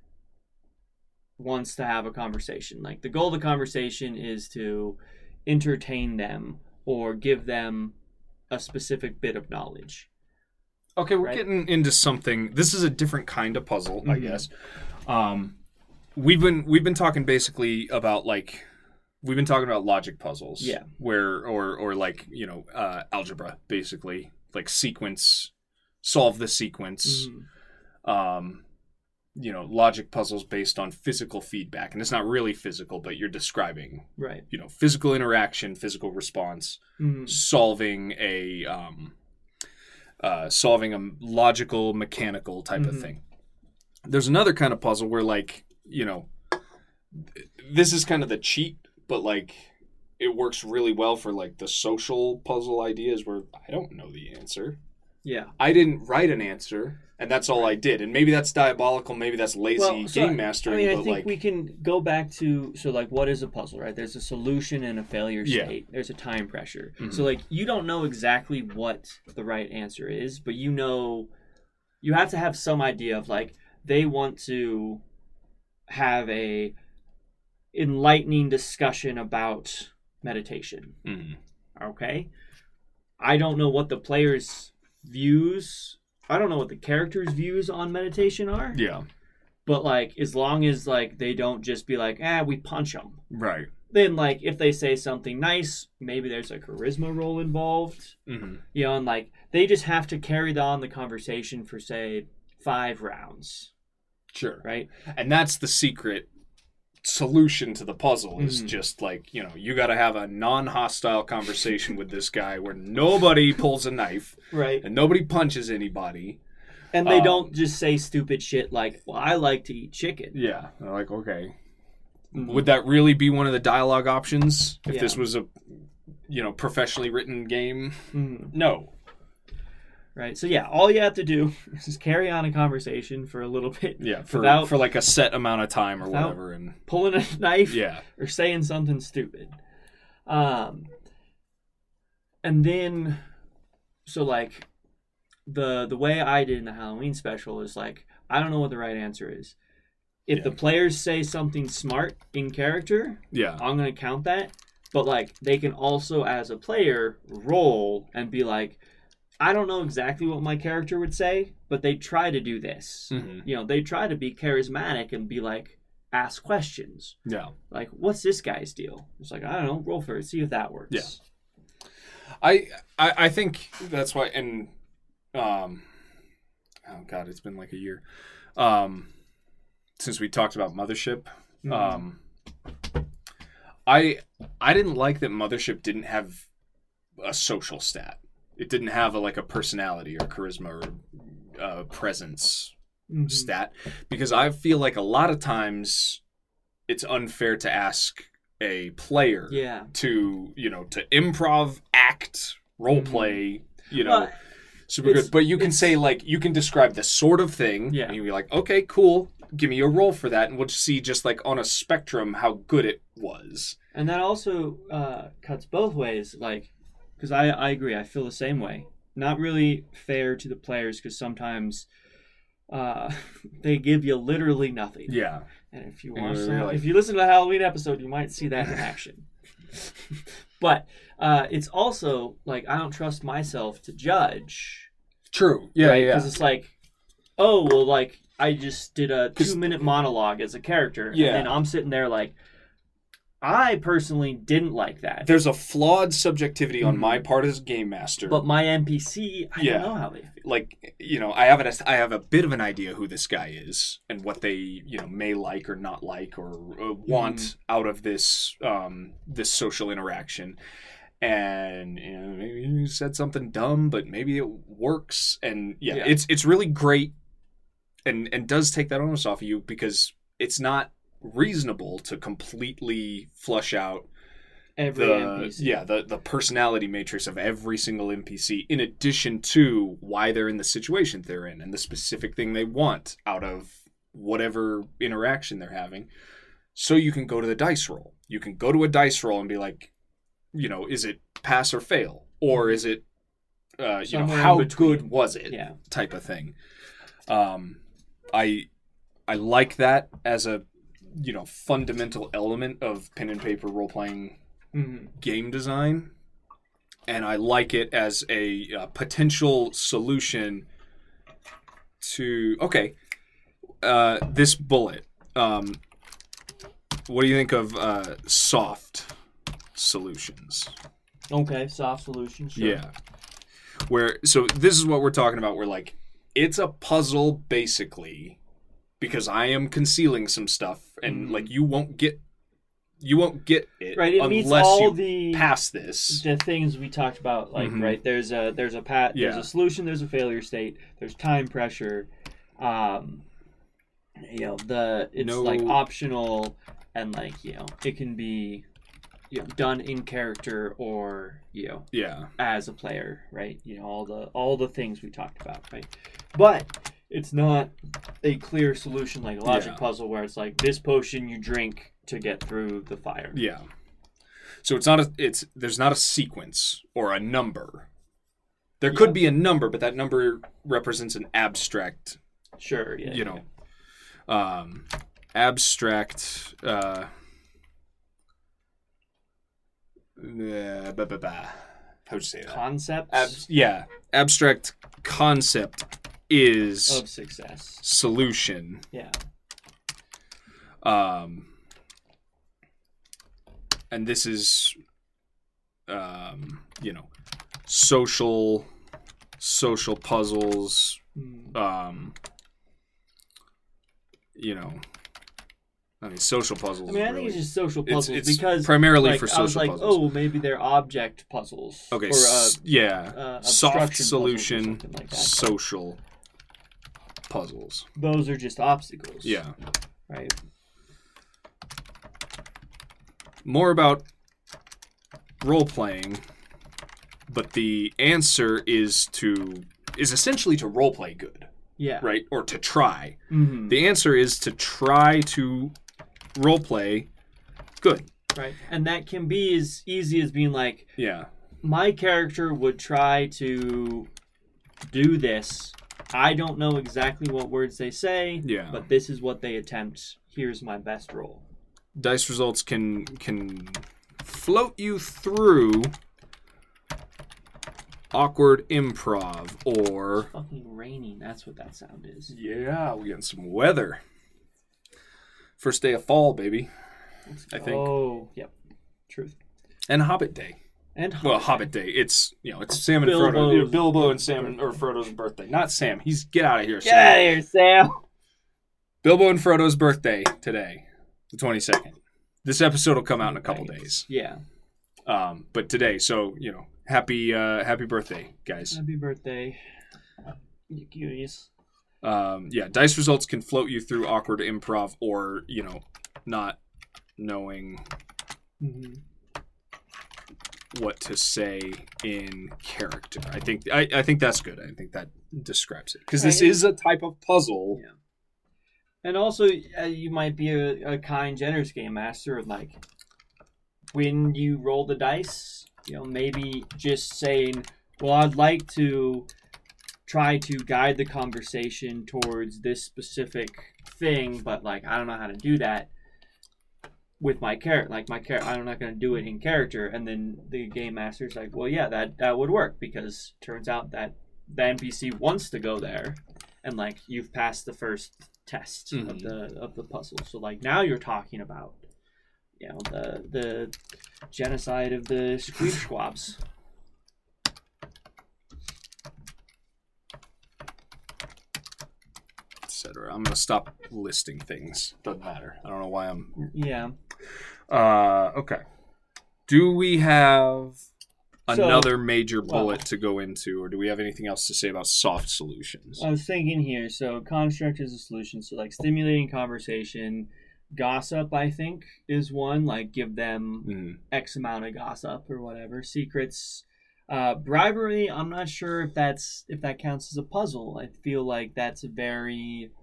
B: wants to have a conversation. Like the goal of the conversation is to entertain them or give them a specific bit of knowledge.
A: Okay, we're
B: Right.
A: getting into something. This is a different kind of puzzle, I
B: Mhm.
A: guess. Um, we've been we've been talking basically about like we've been talking about logic puzzles,
B: Yeah.
A: where or or like you know uh, algebra, basically like sequence, solve the sequence.
B: Mhm.
A: Um, you know, logic puzzles based on physical feedback, and it's not really physical, but you're describing
B: Right.
A: you know physical interaction, physical response,
B: Mhm.
A: solving a um, uh, solving a logical mechanical type
B: Mhm.
A: of thing. There's another kind of puzzle where like you know this is kind of the cheat, but like it works really well for like the social puzzle ideas where I don't know the answer.
B: Yeah.
A: I didn't write an answer, and that's all I did. And maybe that's diabolical, maybe that's lazy
B: Well, so,
A: game mastering,
B: I mean, I
A: but
B: think
A: like
B: we can go back to so like what is a puzzle, right? There's a solution and a failure
A: Yeah.
B: state. There's a time pressure.
A: Mhm.
B: So like you don't know exactly what the right answer is, but you know you have to have some idea of like they want to have a enlightening discussion about meditation.
A: Mhm.
B: Okay? I don't know what the players' views I don't know what the characters' views on meditation are.
A: Yeah,
B: But like, as long as like they don't just be like, ah, we punch them.
A: right.
B: Then like, if they say something nice, maybe there's a charisma role involved.
A: Hmm.
B: You know, and like they just have to carry on the conversation for say five rounds,
A: Sure.
B: right?
A: And that's the secret solution to the puzzle is
B: Mhm.
A: just like, you know, you got to have a non-hostile conversation with this guy where nobody pulls a knife
B: Right.
A: and nobody punches anybody.
B: And they
A: Um,
B: don't just say stupid shit like, "Well, I like to eat chicken."
A: Yeah. They're like, okay.
B: Mhm.
A: Would that really be one of the dialogue options if
B: Yeah.
A: this was a, you know, professionally written game?
B: Mhm.
A: No.
B: Right. So yeah, all you have to do is carry on a conversation for a little bit,
A: Yeah, for
B: Without-
A: for like a set amount of time or
B: without-
A: whatever, and
B: pulling a knife.
A: yeah,
B: Or saying something stupid. Um, and then, so like, the the way I did in the Halloween special is like, I don't know what the right answer is. If
A: Yeah.
B: the players say something smart in character,
A: yeah,
B: I'm gonna count that. But like, they can also, as a player, roll and be like, I don't know exactly what my character would say, but they try to do this.
A: Mhm.
B: You know, they try to be charismatic and be like, ask questions.
A: yeah.
B: Like, what's this guy's deal? It's like, I don't know, roll for it, see if that works.
A: Yeah. I, I I think that's why, and um, oh god, it's been like a year, um, since we talked about Mothership.
B: Mhm.
A: Um, I I didn't like that Mothership didn't have a social stat. It didn't have a, like a personality or charisma or uh, presence
B: Mhm.
A: stat, because I feel like a lot of times it's unfair to ask a player
B: Yeah.
A: to, you know, to improv, act, role play, you know,
B: Well,
A: super
B: it's-
A: good. But you can
B: it's-
A: say like you can describe the sort of thing,
B: Yeah.
A: and you'll be like, okay, cool, give me a roll for that, and we'll just see just like on a spectrum how good it was.
B: And that also uh, cuts both ways, like, because I, I agree, I feel the same way. Not really fair to the players because sometimes uh, they give you literally nothing.
A: Yeah,
B: And if you
A: And
B: watch,
A: you're
B: some,
A: like-
B: if you listen to the Halloween episode, you might see that in action. But uh, it's also like I don't trust myself to judge.
A: true. Yeah,
B: right?
A: yeah.
B: Because it's like, oh well, like I just did a
A: 'Cause-
B: two-minute monologue as a character,
A: Yeah.
B: and then I'm sitting there like, I personally didn't like that,
A: There's a flawed subjectivity on
B: Mhm.
A: my part as game master.
B: but my N P C, I
A: Yeah.
B: don't know how they feel.
A: Like, you know, I have an, I have a bit of an idea who this guy is and what they, you know, may like or not like or uh, want
B: Mhm.
A: out of this um this social interaction. And you know, maybe you said something dumb, but maybe it works. And yeah,
B: Yeah.
A: it's it's really great, and and does take that onus off of you because it's not reasonable to completely flush out
B: Every
A: the
B: N P C.
A: yeah the the personality matrix of every single N P C, in addition to why they're in the situation they're in and the specific thing they want out of whatever interaction they're having. So you can go to the dice roll. You can go to a dice roll and be like, you know, is it pass or fail, or is it uh, you
B: Somewhere
A: know, how
B: in between.
A: good was it,
B: Yeah.
A: type of thing. Um, I I like that as a, you know, fundamental element of pen and paper role playing
B: Mm-hmm.
A: game design, and I like it as a uh, potential solution to okay uh, this bullet. Um, what do you think of uh, soft solutions?
B: Okay, soft solution. Sure.
A: Yeah, where so this is what we're talking about. We're like, it's a puzzle basically, because I am concealing some stuff, and
B: Mhm.
A: like you won't get. You won't get it,
B: Right, it
A: unless
B: meets all
A: you
B: the
A: pass this.
B: the things we talked about. Like,
A: Mhm.
B: right, there's a there's a pat, there's
A: Yeah.
B: a solution, there's a failure state, there's time pressure. Um, you know, the it's
A: No-
B: like optional, and like you know, it can be you know done in character or you know
A: Yeah,
B: as a player, right? You know, all the all the things we talked about, right? But it's not a clear solution like a logic
A: Yeah.
B: puzzle where it's like this potion you drink to get through the fire.
A: yeah. So it's not a. It's there's not a sequence or a number. There could
B: Yeah.
A: be a number, but that number represents an abstract.
B: Sure, yeah.
A: You know, um, abstract. Uh, uh, bah, bah, bah. How'd you say that?
B: Concepts
A: Ab- yeah, abstract concept is
B: of success.
A: solution.
B: Yeah.
A: Um, and this is, um, you know, social, social puzzles.
B: Mm.
A: Um, you know, I mean, social puzzles.
B: I mean,
A: is
B: I think
A: really-
B: it's just social
A: it's-
B: puzzles
A: it's
B: because
A: primarily
B: like,
A: for
B: I was
A: social
B: like,
A: puzzles.
B: oh, maybe they're object puzzles.
A: Okay,
B: Or, uh,
A: s- yeah,
B: uh,
A: soft
B: obstruction puzzles or
A: solution,
B: something like that.
A: social puzzles.
B: Those are just obstacles.
A: Yeah,
B: Right.
A: more about role playing, but the answer is to is essentially to role play good,
B: Yeah.
A: right? Or to try.
B: Mm-hmm.
A: The answer is to try to role play good.
B: Right. And that can be as easy as being like,
A: Yeah,
B: my character would try to do this. I don't know exactly what words they say,
A: yeah.
B: but this is what they attempt. Here's my best roll.
A: Dice results can can float you through awkward improv or
B: Fucking raining. That's what that sound is.
A: yeah, we're getting some weather. First day of fall, baby. I think.
B: Oh, yep. Truth.
A: And Hobbit Day.
B: And
A: Well, Hobbit Day. It's you know, it's Sam and
B: Bilbo's
A: Frodo. Bilbo and Sam
B: birthday.
A: or Frodo's birthday. Not Sam. He's get out of here.
B: Get
A: Sam.
B: out of here, Sam.
A: Bilbo and Frodo's birthday today, the twenty-second. This episode will come out in a couple days.
B: Yeah.
A: Um, but today, so you know, happy uh, happy birthday, guys.
B: Happy birthday. You cuties.
A: Um, yeah, dice results can float you through awkward improv or you know, not knowing
B: Mm-hmm.
A: what to say in character. I think I, I think that's good. I think that describes it because this
B: Right.
A: is a type of puzzle.
B: Yeah. And also, uh, you might be a, a kind, generous game master. And like, when you roll the dice, you know, maybe just saying, well, I'd like to try to guide the conversation towards this specific thing, but like, I don't know how to do that with my character. Like, my character, I'm not going to do it in character. And then the game master's like, well, yeah, that, that would work because turns out that the N P C wants to go there. And like, you've passed the first test of
A: Mhm.
B: the of the puzzle. So like now you're talking about you know the the genocide of the Squeeb Squabs.
A: et cetera. I'm gonna stop listing things. Doesn't matter. I don't know why I'm.
B: Yeah.
A: Uh, okay. Do we have
B: So-
A: another major
B: well-
A: bullet to go into, or do we have anything else to say about soft solutions?
B: I was thinking here, so construct is a solution, so like stimulating conversation, gossip, I think, is one. Like, give them
A: Mm.
B: X amount of gossip or whatever. Secrets. Uh, bribery, I'm not sure if that's if that counts as a puzzle. I feel like that's a very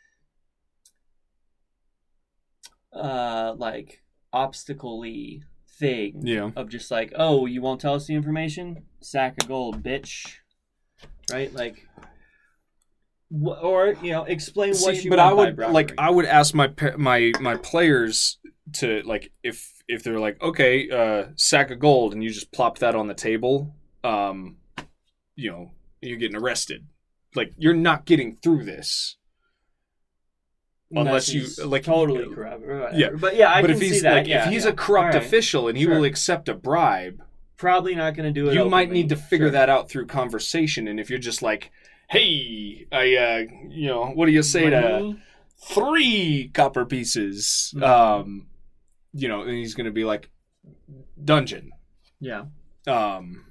B: uh like obstacle-y thing
A: Yeah.
B: of just like, oh, you won't tell us the information? Sack of gold, bitch. Right? Like, wh- or you know, explain what
A: See,
B: you
A: but
B: meant
A: I would
B: by
A: like
B: bribery.
A: I would ask my pa- my my players to like if if they're like, okay, uh, sack of gold, and you just plop that on the table, um, you know, you're getting arrested. Like, you're not getting through this unless you
B: he's
A: like
B: totally corrupt. Or whatever.
A: Yeah.
B: But yeah, I
A: but
B: can
A: if he's
B: see that.
A: like
B: yeah,
A: if he's
B: yeah.
A: a corrupt
B: All right.
A: official and he
B: Sure.
A: will accept a bribe,
B: Probably not going to do it.
A: you might
B: openly.
A: need to figure
B: Sure.
A: that out through conversation. And if you're just like, hey, I, uh, you know, what do you say to
B: Money?
A: three copper pieces?
B: Mhm.
A: Um, you know, and he's going to be like, dungeon.
B: Yeah.
A: Um,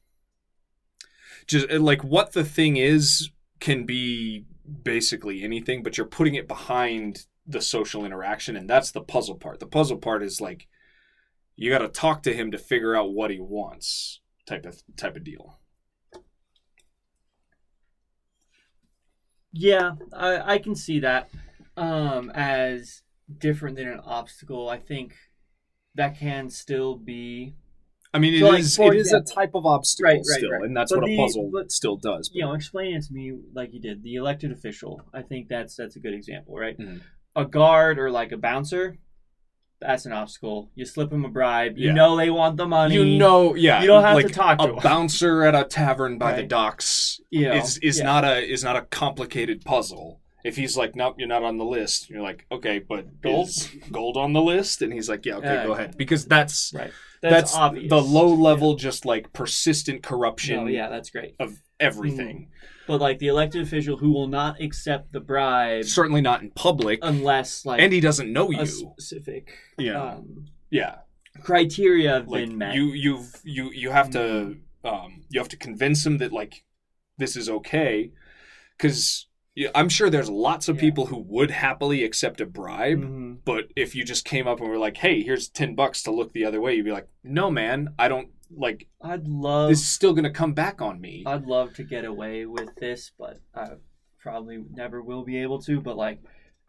A: just uh, like what the thing is can be basically anything, but you're putting it behind the social interaction, and that's the puzzle part. The puzzle part is like, you got to talk to him to figure out what he wants, type of type of deal.
B: Yeah, I, I can see that um, as different than an obstacle. I think that can still be,
A: I mean, it is
B: So, like, for
A: it is a
B: example-
A: type of obstacle
B: Right, right,
A: still,
B: right.
A: and that's
B: But
A: what
B: the-
A: a puzzle
B: but-
A: still does.
B: you know, explain it to me like you did. The elected official, I think that's that's a good example, right?
A: Mhm.
B: A guard or like a bouncer, that's an obstacle. You slip them a bribe. You
A: Yeah.
B: know they want the money.
A: You know, yeah,
B: You don't have to
A: like
B: talk to
A: a
B: him.
A: bouncer at a tavern by the
B: Right.
A: docks
B: You know,
A: is is
B: yeah.
A: not a is not a complicated puzzle. If he's like, nope, you're not on the list, you're like, okay, but
B: Gold?
A: is gold on the list? And he's like, yeah, okay,
B: Yeah,
A: go
B: yeah.
A: ahead, because that's
B: right.
A: that's,
B: That's, obvious.
A: the low level, just like persistent corruption
B: Oh yeah, that's great.
A: of everything.
B: But like the elected official who will not accept the bribe
A: Certainly not in public,
B: unless like
A: and he doesn't know
B: a
A: you.
B: specific
A: Yeah,
B: um,
A: yeah.
B: criteria have
A: Like
B: been met.
A: you, you've you you have to um you have to convince him that like this is okay, because I'm sure there's lots of
B: Yeah.
A: people who would happily accept a bribe.
B: Mhm.
A: But if you just came up and were like, hey, here's ten bucks to look the other way, you'd be like, no, man, I don't, like,
B: I'd love
A: this is still going to come back on me.
B: I'd love to get away with this, but I probably never will be able to. But like,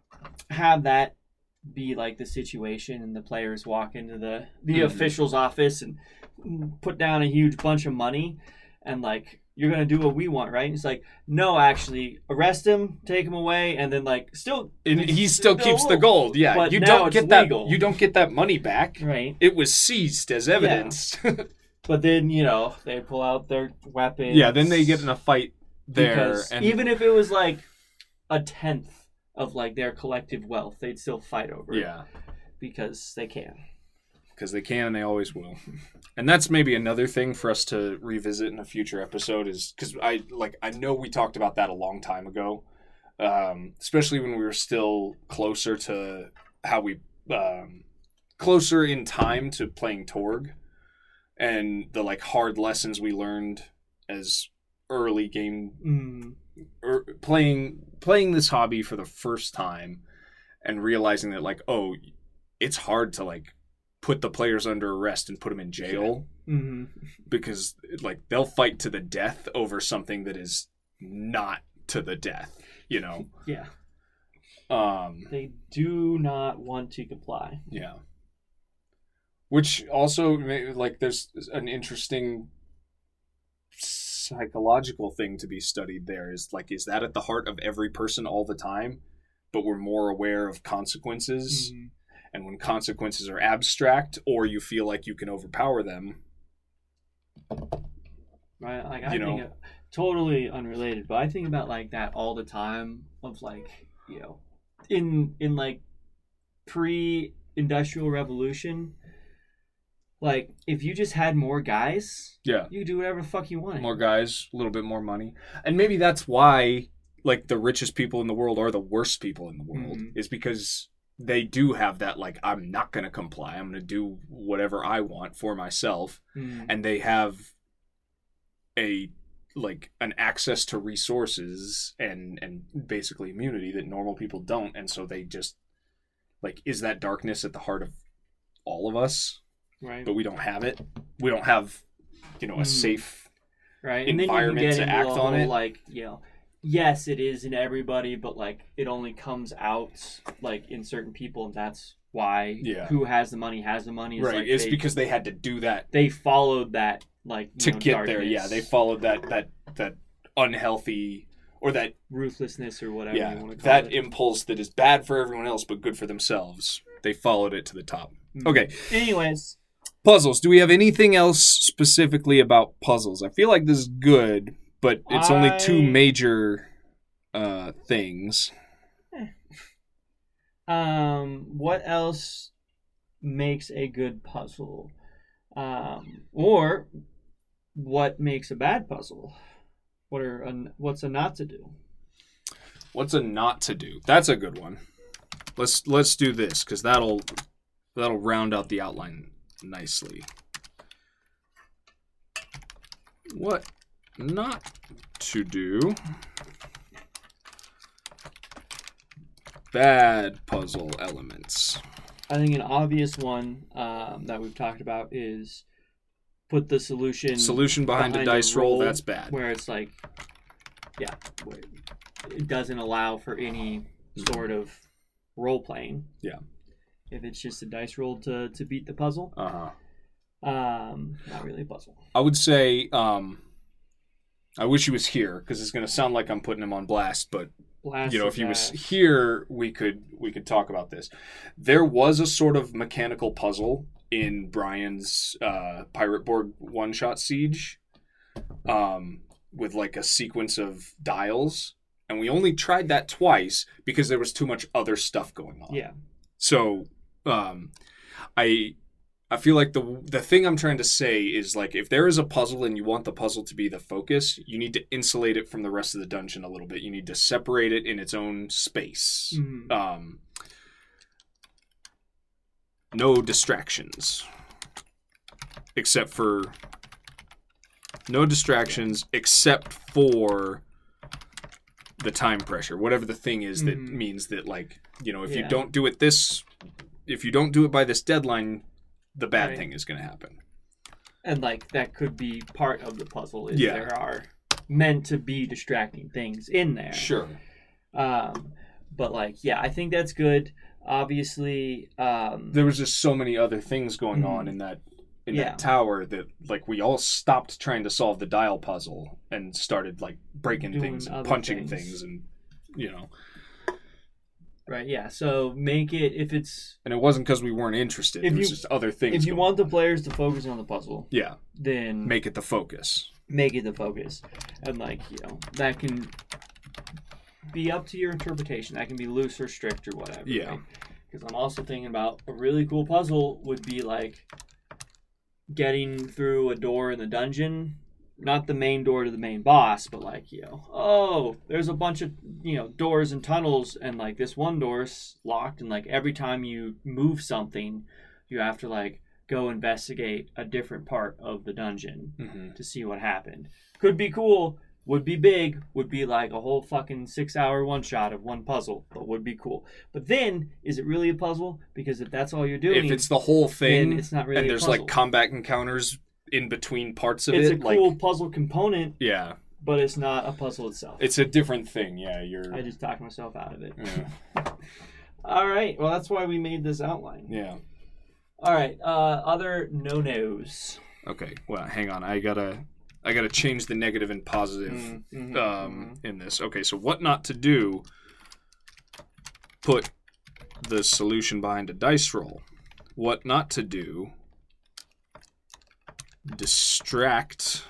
B: have that be like the situation, and the players walk into the the
A: Mhm.
B: official's office and put down a huge bunch of money, and like, you're gonna do what we want, right? And it's like, no, actually, arrest him, take him away, and then like, still,
A: and he still keeps the gold. Yeah,
B: But
A: you
B: now
A: don't
B: it's
A: get that.
B: legal.
A: You don't get that money back.
B: right?
A: It was seized as evidence. Yeah,
B: But then, you know, they pull out their weapons.
A: then they get in a fight there,
B: Because
A: and
B: even if it was like a tenth of like their collective wealth, they'd still fight over it.
A: yeah.
B: Because they can.
A: Because they can and they always will. And that's maybe another thing for us to revisit in a future episode, is because I like I know we talked about that a long time ago, um, especially when we were still closer to how we um, closer in time to playing Torg, and the like hard lessons we learned as early game
B: Mm.
A: er, playing playing this hobby for the first time, and realizing that like, oh, it's hard to like put the players under arrest and put them in jail,
B: Mm-hmm.
A: because like they'll fight to the death over something that is not to the death, you know.
B: Yeah.
A: Um
B: They do not want to comply.
A: yeah. Which also may- like there's an interesting psychological thing to be studied there, is like, is that at the heart of every person all the time, but we're more aware of consequences?
B: Mhm.
A: And when consequences are abstract, or you feel like you can overpower them,
B: Right? Like, I
A: You
B: think
A: know.
B: it, totally unrelated, but I think about like that all the time of like, you know, in in like pre-industrial revolution, like if you just had more guys,
A: yeah,
B: you could do whatever the fuck you wanted.
A: more guys, a little bit more money. And maybe that's why like the richest people in the world are the worst people in the world,
B: Mhm.
A: is because they do have that like, I'm not going to comply, I'm going to do whatever I want for myself,
B: Mm.
A: and they have a like an access to resources and and basically immunity that normal people don't, and so they just like, is that darkness at the heart of all of us?
B: Right.
A: But we don't have it. We don't have, you know, a
B: Mm.
A: safe
B: right.
A: environment
B: and then you can get
A: to
B: into
A: act
B: the
A: on
B: whole,
A: it.
B: like, you know, yes, it is in everybody, but like it only comes out like in certain people, and that's why
A: Yeah.
B: who has the money has the money. It's
A: right.
B: like
A: It's
B: they,
A: because they had to do that
B: they followed that like you
A: to
B: know,
A: get there.
B: darkness,
A: Yeah, they followed that that that unhealthy or that
B: ruthlessness or whatever you
A: yeah
B: want to call
A: that
B: it.
A: impulse that is bad for everyone else but good for themselves. They followed it to the top.
B: Mm.
A: Okay.
B: Anyways,
A: Puzzles. Do we have anything else specifically about puzzles? I feel like this is good, but it's only two
B: I-
A: major uh, things.
B: um, what else makes a good puzzle? Um, or what makes a bad puzzle? What are a, what's a not to do?
A: What's a not to do? That's a good one. Let's let's do this because that'll that'll round out the outline nicely. What not to do? Bad puzzle elements.
B: I think an obvious one um, that we've talked about is put the solution
A: Solution behind,
B: behind
A: a dice
B: a
A: roll,
B: roll
A: that's bad.
B: where it's like, yeah, where it doesn't allow for any sort of role playing.
A: Yeah.
B: If it's just a dice roll to, to beat the puzzle,
A: Uh-huh.
B: um, not really a puzzle.
A: I would say um I wish he was here because it's going to sound like I'm putting him on blast, but
B: Blast
A: you know,
B: is
A: if he was
B: bad.
A: here, we could we could talk about this. There was a sort of mechanical puzzle in Brian's uh, Pirate Board One Shot Siege, um, with like a sequence of dials, and we only tried that twice because there was too much other stuff going on.
B: Yeah.
A: So, um, I I feel like the the thing I'm trying to say is like if there is a puzzle and you want the puzzle to be the focus, you need to insulate it from the rest of the dungeon a little bit. You need to separate it in its own space.
B: Mhm.
A: Um, no distractions, except for no distractions except for the time pressure. Whatever the thing is that
B: Mhm.
A: means that like you know if
B: Yeah.
A: you don't do it this, if you don't do it by this deadline, the bad
B: Right.
A: thing is going to happen.
B: And like that could be part of the puzzle is
A: Yeah.
B: there are meant to be distracting things in there.
A: Sure.
B: Um, but like, yeah, I think that's good. Obviously, um,
A: There was just so many other things going
B: Mhm.
A: on in that in
B: Yeah.
A: that tower that like we all stopped trying to solve the dial puzzle and started like breaking
B: Doing
A: things and
B: other
A: punching
B: things.
A: things and you know.
B: right? Yeah. So make it if it's
A: And it wasn't because we weren't interested.
B: If
A: There was
B: you-
A: just other things.
B: if you
A: going
B: want the
A: on.
B: players to focus on the puzzle,
A: yeah,
B: then
A: make it the focus.
B: make it the focus, and like you know that can be up to your interpretation. That can be loose or strict or whatever.
A: Yeah.
B: Because I'm also thinking about a really cool puzzle would be like getting through a door in the dungeon, not the main door to the main boss, but like you know, oh, there's a bunch of you know doors and tunnels, and like this one door's locked, and like every time you move something, you have to like go investigate a different part of the dungeon
A: Mm-hmm.
B: to see what happened. Could be cool, would be big, would be like a whole fucking six hour one shot of one puzzle, but would be cool. But then, is it really a puzzle? Because if that's all you're doing,
A: If it's the whole thing,
B: then it's not really
A: and
B: a
A: there's
B: puzzle.
A: like combat encounters in between parts of
B: it's
A: it,
B: a
A: like
B: cool puzzle component,
A: yeah,
B: but it's not a puzzle itself.
A: it's a different thing. Yeah, you're.
B: I just talked myself out of it.
A: yeah.
B: All right, well that's why we made this outline.
A: yeah.
B: All right, uh, other no-nos.
A: Okay. Well, hang on. I gotta. I gotta change the negative and positive.
B: Mm, mhm,
A: um, in this. Okay, so what not to do? Put the solution behind a dice roll. What not to do? Distract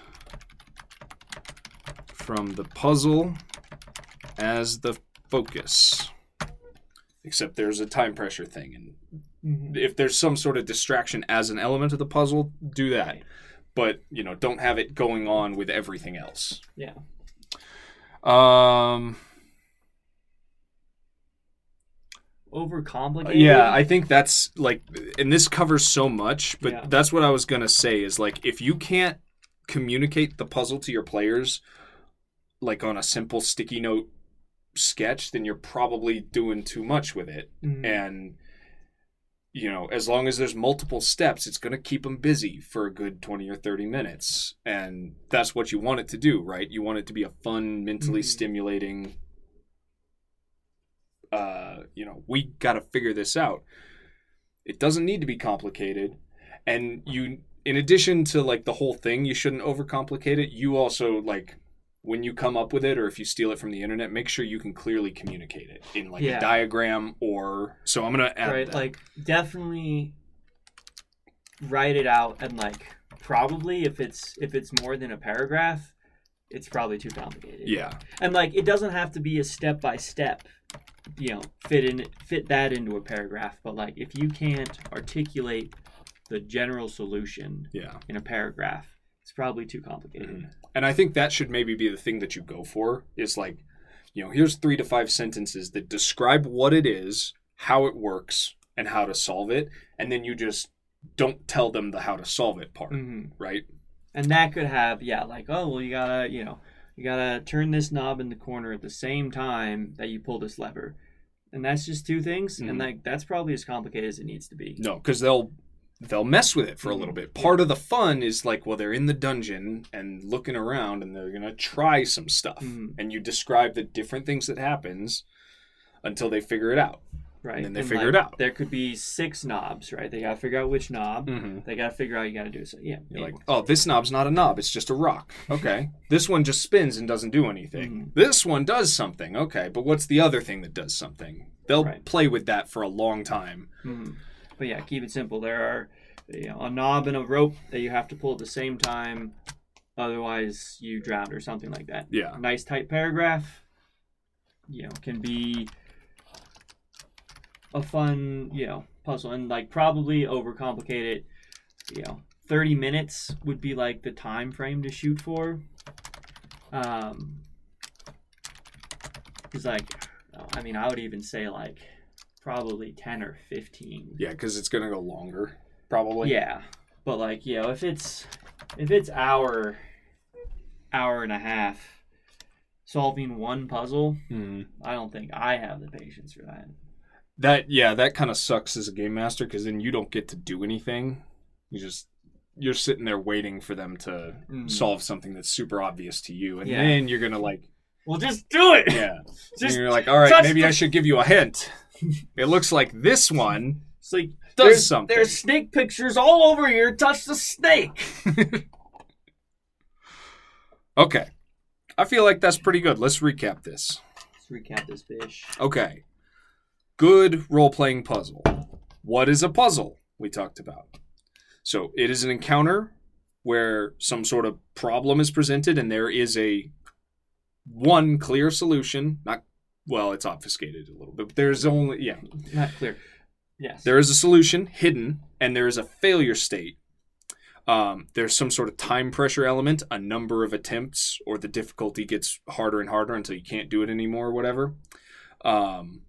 A: from the puzzle as the focus. Except there's a time pressure thing, and
B: mhm.
A: if there's some sort of distraction as an element of the puzzle, do that.
B: Right.
A: But, you know, don't have it going on with everything else.
B: Yeah.
A: Um,
B: Overcomplicated.
A: yeah, I think that's like, and this covers so much, but
B: Yeah.
A: that's what I was going to say is like, if you can't communicate the puzzle to your players, like on a simple sticky note sketch, then you're probably doing too much with it.
B: Mhm.
A: And you know, as long as there's multiple steps, it's going to keep them busy for a good twenty or thirty minutes. And that's what you want it to do, right? You want it to be a fun, mentally mm-hmm. stimulating, uh, you know, we got to figure this out. It doesn't need to be complicated. And you, in addition to like the whole thing, you shouldn't overcomplicate it. You also like, when you come up with it, or if you steal it from the internet, make sure you can clearly communicate it in like yeah. a diagram or, so I'm going to add
B: right,
A: that.
B: Like definitely write it out, and like probably if it's, if it's more than a paragraph, it's probably too complicated.
A: Yeah.
B: And like, it doesn't have to be a step by step, you know, fit in, fit that into a paragraph. But like, if you can't articulate the general solution
A: yeah.
B: in a paragraph, it's probably too complicated.
A: Mm-hmm. And I think that should maybe be the thing that you go for, is like, you know, here's three to five sentences that describe what it is, how it works, and how to solve it. And then you just don't tell them the how to solve it part, mm-hmm. right?
B: And that could have, yeah, like, oh, well, you gotta, you know, you gotta turn this knob in the corner at the same time that you pull this lever. And that's just two things. Mm-hmm. And like, that's probably as complicated as it needs to be.
A: No, because they'll, they'll mess with it for a little bit. Part of the fun is like, well, they're in the dungeon and looking around and they're going to try some stuff. Mm-hmm. And you describe the different things that happens until they figure it out.
B: Right.
A: And then they
B: and
A: figure
B: like,
A: it out.
B: There could be six knobs, right? They got to figure out which knob. Mm-hmm. They got to figure out you got to do so. Yeah.
A: You're like, oh, this knob's not a knob. It's just a rock. Okay. This one just spins and doesn't do anything. Mm-hmm. This one does something. Okay. But what's the other thing that does something? They'll right. play with that for a long time.
B: Mm-hmm. But yeah, keep it simple. There are, you know, a knob and a rope that you have to pull at the same time. Otherwise, you drown or something like that.
A: Yeah.
B: A nice tight paragraph, you know, can be a fun, you know, puzzle. And like probably overcomplicate it, you know, thirty minutes would be like the time frame to shoot for. Um, because like, I mean, I would even say like probably ten or fifteen.
A: Yeah, because it's going to go longer, probably.
B: Yeah. But like, you know, if it's, if it's hour, hour and a half solving one puzzle, mm-hmm. I don't think I have the patience for that.
A: That, yeah, that kind of sucks as a game master, because then you don't get to do anything. You just, you're sitting there waiting for them to mm. solve something that's super obvious to you. And yeah. then you're going to like,
B: well, just do it.
A: Yeah. Just and you're like, all right, maybe the... I should give you a hint. It looks like this one
B: it's like,
A: does
B: there's,
A: something.
B: There's snake pictures all over here. Touch the snake.
A: Okay. I feel like that's pretty good. Let's recap this.
B: Let's recap this fish.
A: Okay. Good role-playing puzzle. What is a puzzle? We talked about. So it is an encounter where some sort of problem is presented and there is a one clear solution. Not well, it's obfuscated a little bit, but there's only yeah,
B: not clear. Yes.
A: There is a solution hidden, and there is a failure state. Um, there's some sort of time pressure element, a number of attempts, or the difficulty gets harder and harder until you can't do it anymore or whatever. Um,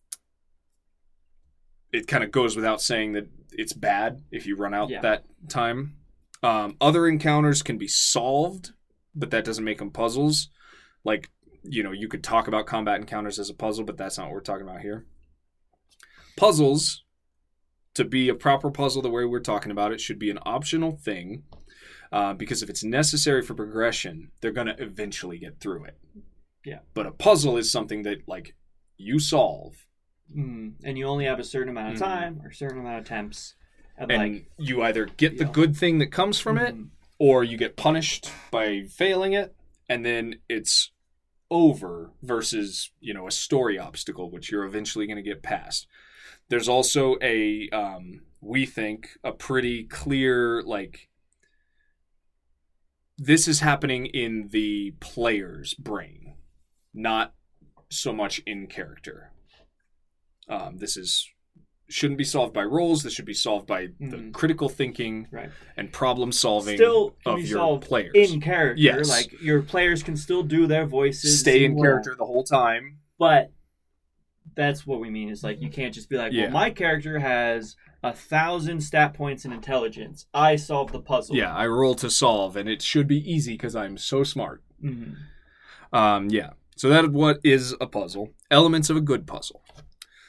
A: it kind of goes without saying that it's bad if you run out yeah. that time. Um, other encounters can be solved, but that doesn't make them puzzles. Like, you know, you could talk about combat encounters as a puzzle, but that's not what we're talking about here. Puzzles, to be a proper puzzle the way we're talking about it, should be an optional thing, uh, because if it's necessary for progression, they're going to eventually get through it.
B: Yeah.
A: But a puzzle is something that, like, you solve.
B: Mm, and you only have a certain amount of time mm. or a certain amount of attempts.
A: And, and like, you either get the know. good thing that comes from mm. it, or you get punished by failing it, and then it's over versus, you know, a story obstacle, which you're eventually going to get past. There's also a, um, we think, a pretty clear, like, this is happening in the player's brain, not so much in character. Um, this is shouldn't be solved by rolls. This should be solved by mm-hmm. the critical thinking
B: right.
A: and problem solving
B: still can
A: of
B: be
A: your
B: solved
A: players.
B: In character,
A: yes.
B: Like your players can still do their voices,
A: stay in character the whole time.
B: But that's what we mean is like you can't just be like, well, yeah. my character has a thousand stat points in intelligence. I solved the puzzle.
A: Yeah, I roll to solve, and it should be easy because I'm so smart.
B: Mm-hmm.
A: Um, yeah. So that is what is a puzzle. Elements of a good puzzle.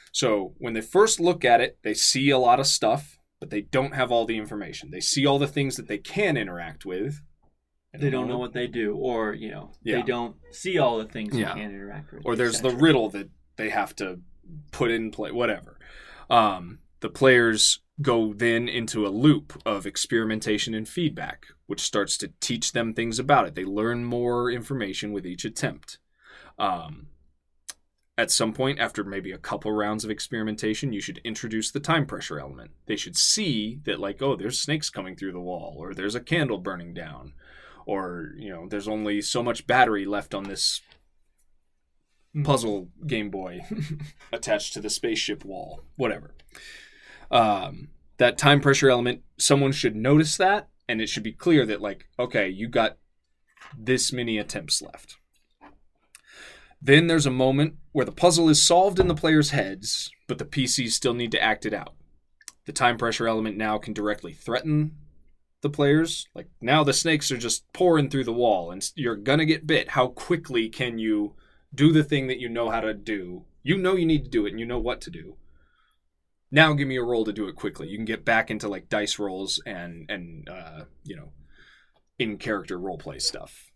A: So when they first look at it, they see a lot of stuff, but they don't have all the information. They see all the things that they can interact with.
B: They don't know what they do, or, you know,
A: Yeah.
B: they don't see all the things
A: Yeah.
B: you can interact with.
A: Or there's the
B: essentially.
A: riddle that they have to put in play, whatever. Um, the players go then into a loop of experimentation and feedback, which starts to teach them things about it. They learn more information with each attempt. Um, at some point, after maybe a couple rounds of experimentation, you should introduce the time pressure element. They should see that, like, oh, there's snakes coming through the wall, or there's a candle burning down, or, you know, there's only so much battery left on this puzzle Game Boy attached to the spaceship wall, whatever. Um, that time pressure element, someone should notice that, and it should be clear that, like, okay, you got this many attempts left. Then there's a moment where the puzzle is solved in the players' heads, but the P Cs still need to act it out. The time pressure element now can directly threaten the players. Like, now the snakes are just pouring through the wall, and you're gonna get bit. How quickly can you do the thing that you know how to do? You know you need to do it, and you know what to do. Now give me a roll to do it quickly. You can get back into, like, dice rolls and, and uh, you know, in-character roleplay stuff.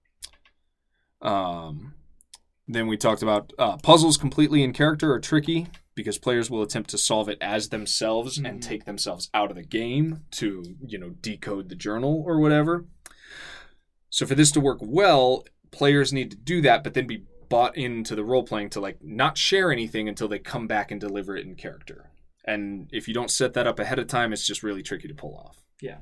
A: Um... Then we talked about uh, puzzles completely in character are tricky because players will attempt to solve it as themselves mm-hmm. and take themselves out of the game to, you know, decode the journal or whatever. So for this to work well, players need to do that, but then be bought into the role-playing to, like, not share anything until they come back and deliver it in character. And if you don't set that up ahead of time, it's just really tricky to pull off.
B: Yeah.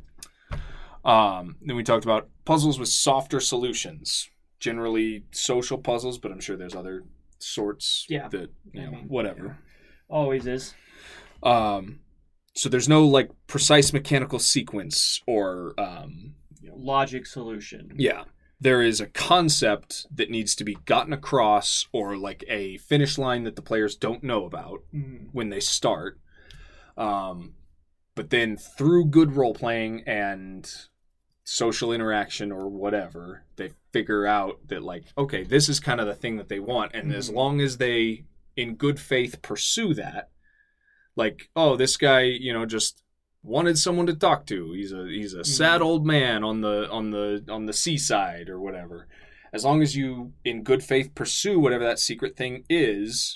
A: Um, then we talked about puzzles with softer solutions. Generally social puzzles, but I'm sure there's other sorts
B: yeah.
A: that, you know,
B: I mean,
A: whatever.
B: Always is.
A: Um, so there's no, like, precise mechanical sequence or um,
B: you know, logic solution.
A: Yeah. There is a concept that needs to be gotten across, or, like, a finish line that the players don't know about
B: mm-hmm.
A: when they start. Um, but then through good role playing and social interaction or whatever, they figure out that, like, okay, this is kind of the thing that they want, and mm-hmm. as long as they in good faith pursue that, like, oh, this guy, you know, just wanted someone to talk to, he's a he's a mm-hmm. sad old man on the on the on the seaside or whatever. As long as you in good faith pursue whatever that secret thing is,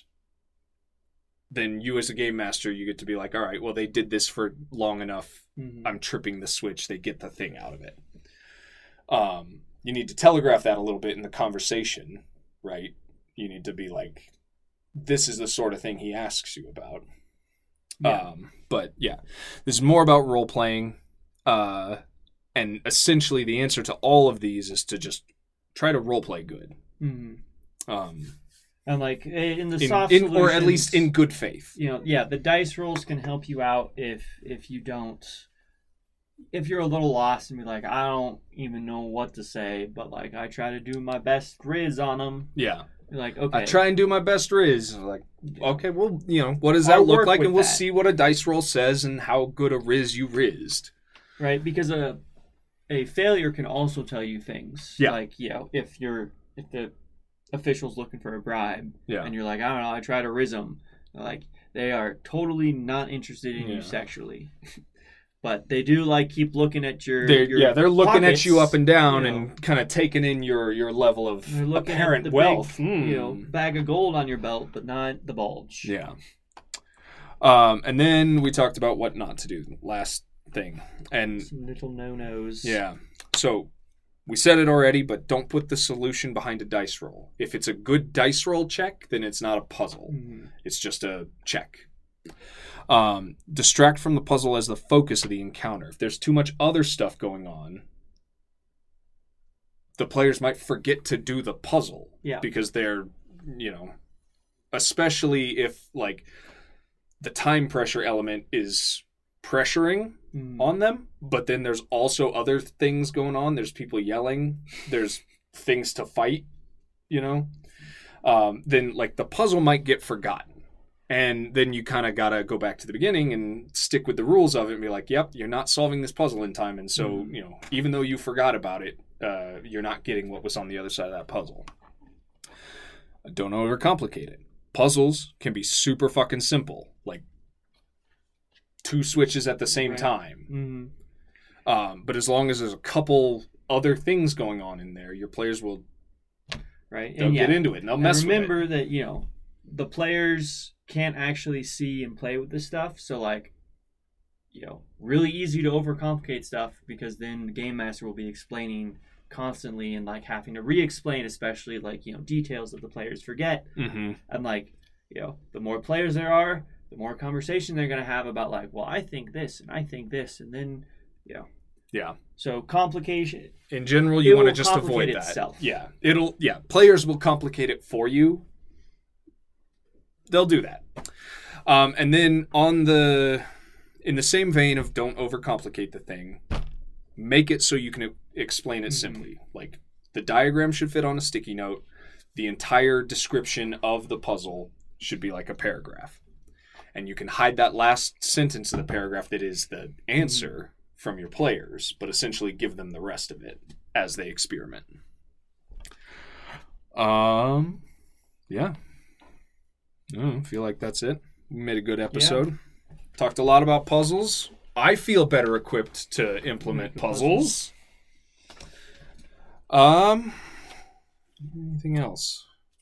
A: then you as a game master, you get to be like, all right, well, they did this for long enough. Mm-hmm. I'm tripping the switch. They get the thing out of it. Um, you need to telegraph that a little bit in the conversation, right? You need to be like, this is the sort of thing he asks you about. Yeah. Um, but yeah, this is more about role playing. Uh, and essentially the answer to all of these is to just try to role play good.
B: Mm-hmm.
A: Um,
B: And, like, in the
A: in,
B: soft
A: in,
B: solutions,
A: or at least in good faith.
B: You know, yeah, the dice rolls can help you out if if you don't, if you're a little lost and be like, I don't even know what to say, but, like, I try to do my best riz on them.
A: Yeah.
B: You're like, okay.
A: I try and do my best riz. Like, okay, well, you know, what does that
B: I'll
A: look
B: work
A: like?
B: with
A: And we'll
B: that.
A: see what a dice roll says and how good a riz you rizzed.
B: Right, because a a failure can also tell you things.
A: Yeah.
B: Like, you know, if you're if the official's looking for a bribe,
A: yeah.
B: and you're like, I don't know, I try to riz them. Like, they are totally not interested in
A: yeah.
B: you sexually. But they do, like, keep looking at your,
A: they're,
B: your
A: yeah, they're looking
B: pockets,
A: at you up and down,
B: you know.
A: and kind of taking in your, your level of
B: They're looking
A: apparent
B: at the
A: wealth.
B: big,
A: Mm.
B: you know, bag of gold on your belt, but not the bulge.
A: Yeah. Um, and then we talked about what not to do. Last thing. And
B: some little no-nos.
A: Yeah. So we said it already, but don't put the solution behind a dice roll. If it's a good dice roll check, then it's not a puzzle.
B: Mm-hmm.
A: It's just a check. Um, distract from the puzzle as the focus of the encounter. If there's too much other stuff going on, the players might forget to do the puzzle.
B: Yeah.
A: Because they're, you know, especially if, like, the time pressure element is pressuring
B: mm.
A: on them, but then there's also other things going on. There's people yelling. There's things to fight, you know? Um, then, like, the puzzle might get forgotten. And then you kind of got to go back to the beginning and stick with the rules of it and be like, yep, you're not solving this puzzle in time. And so, mm. you know, even though you forgot about it, uh, you're not getting what was on the other side of that puzzle. Don't overcomplicate it. Puzzles can be super fucking simple, like two switches at the same
B: Right.
A: time.
B: Mm-hmm.
A: Um, but as long as there's a couple other things going on in there, your players will
B: Right.
A: they'll
B: and
A: get
B: yeah.
A: into it and they'll
B: And
A: mess
B: remember
A: with it.
B: that, you know, the players can't actually see and play with this stuff. So, like, you know, really easy to overcomplicate stuff because then the game master will be explaining constantly and, like, having to re-explain, especially, like, you know, details that the players forget.
A: Mm-hmm.
B: And, like, you know, the more players there are, the more conversation they're going to have about, like, well, I think this and I think this. And then, you know.
A: Yeah.
B: So, complication.
A: In general,
B: It
A: you want to
B: will
A: just avoid
B: complicate
A: that.
B: itself.
A: Yeah. It'll yeah, players will complicate it for you. They'll do that. Um, and then on the in the same vein of don't overcomplicate the thing, make it so you can explain it simply. Like the diagram should fit on a sticky note. The entire description of the puzzle should be like a paragraph. And you can hide that last sentence of the paragraph that is the answer from your players, but essentially give them the rest of it as they experiment. Um, yeah. I feel like that's it. We made a good episode. Yeah. Talked a lot about puzzles. I feel better equipped to implement puzzles. Um, anything else?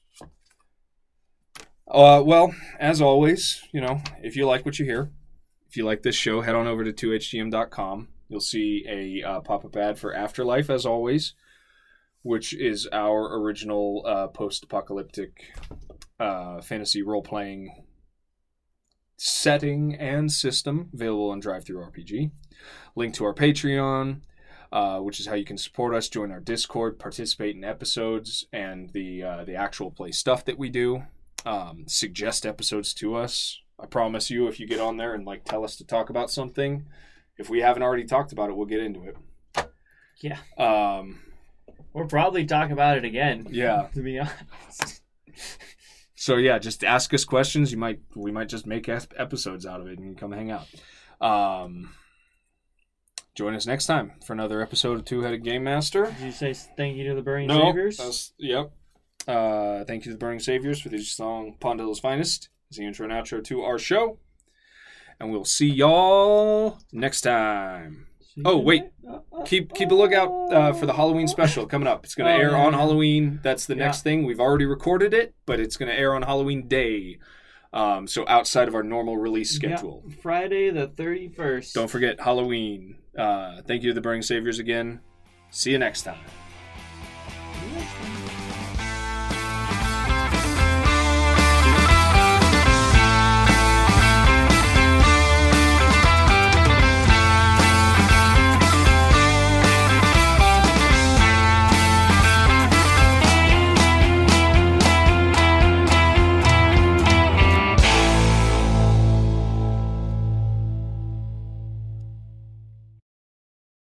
A: Uh, well, as always, you know, if you like what you hear, if you like this show, head on over to two H G M dot com. You'll see a uh, pop-up ad for Afterlife, as always, which is our original uh, post-apocalyptic uh, fantasy role-playing setting and system available on DriveThruRPG. Link to our Patreon, uh, which is how you can support us, join our Discord, participate in episodes and the uh, the actual play stuff that we do. Um, suggest episodes to us. I promise you, if you get on there and like tell us to talk about something, if we haven't already talked about it, we'll get into it.
B: Yeah.
A: Um,
B: we'll probably talk about it again.
A: Yeah.
B: To be honest.
A: So yeah, just ask us questions. You might we might just make episodes out of it and you come hang out. Um, join us next time for another episode of Two-Headed Game Master.
B: Did you say thank you to the Burning
A: no,
B: Saviors?
A: That's, yep. Uh, thank you to the Burning Saviors for this song Pondilla's Finest. It's the intro and outro to our show. And we'll see y'all next time. Oh, wait. Keep keep a lookout uh, for the Halloween special coming up. It's going to
B: Oh,
A: air
B: yeah,
A: on
B: yeah.
A: Halloween. That's the
B: Yeah.
A: next thing. We've already recorded it, but it's going to air on Halloween Day. Um, so outside of our normal release schedule.
B: Yeah, Friday the thirty-first.
A: Don't forget Halloween. Uh, thank you to the Burning Saviors again. See you next time.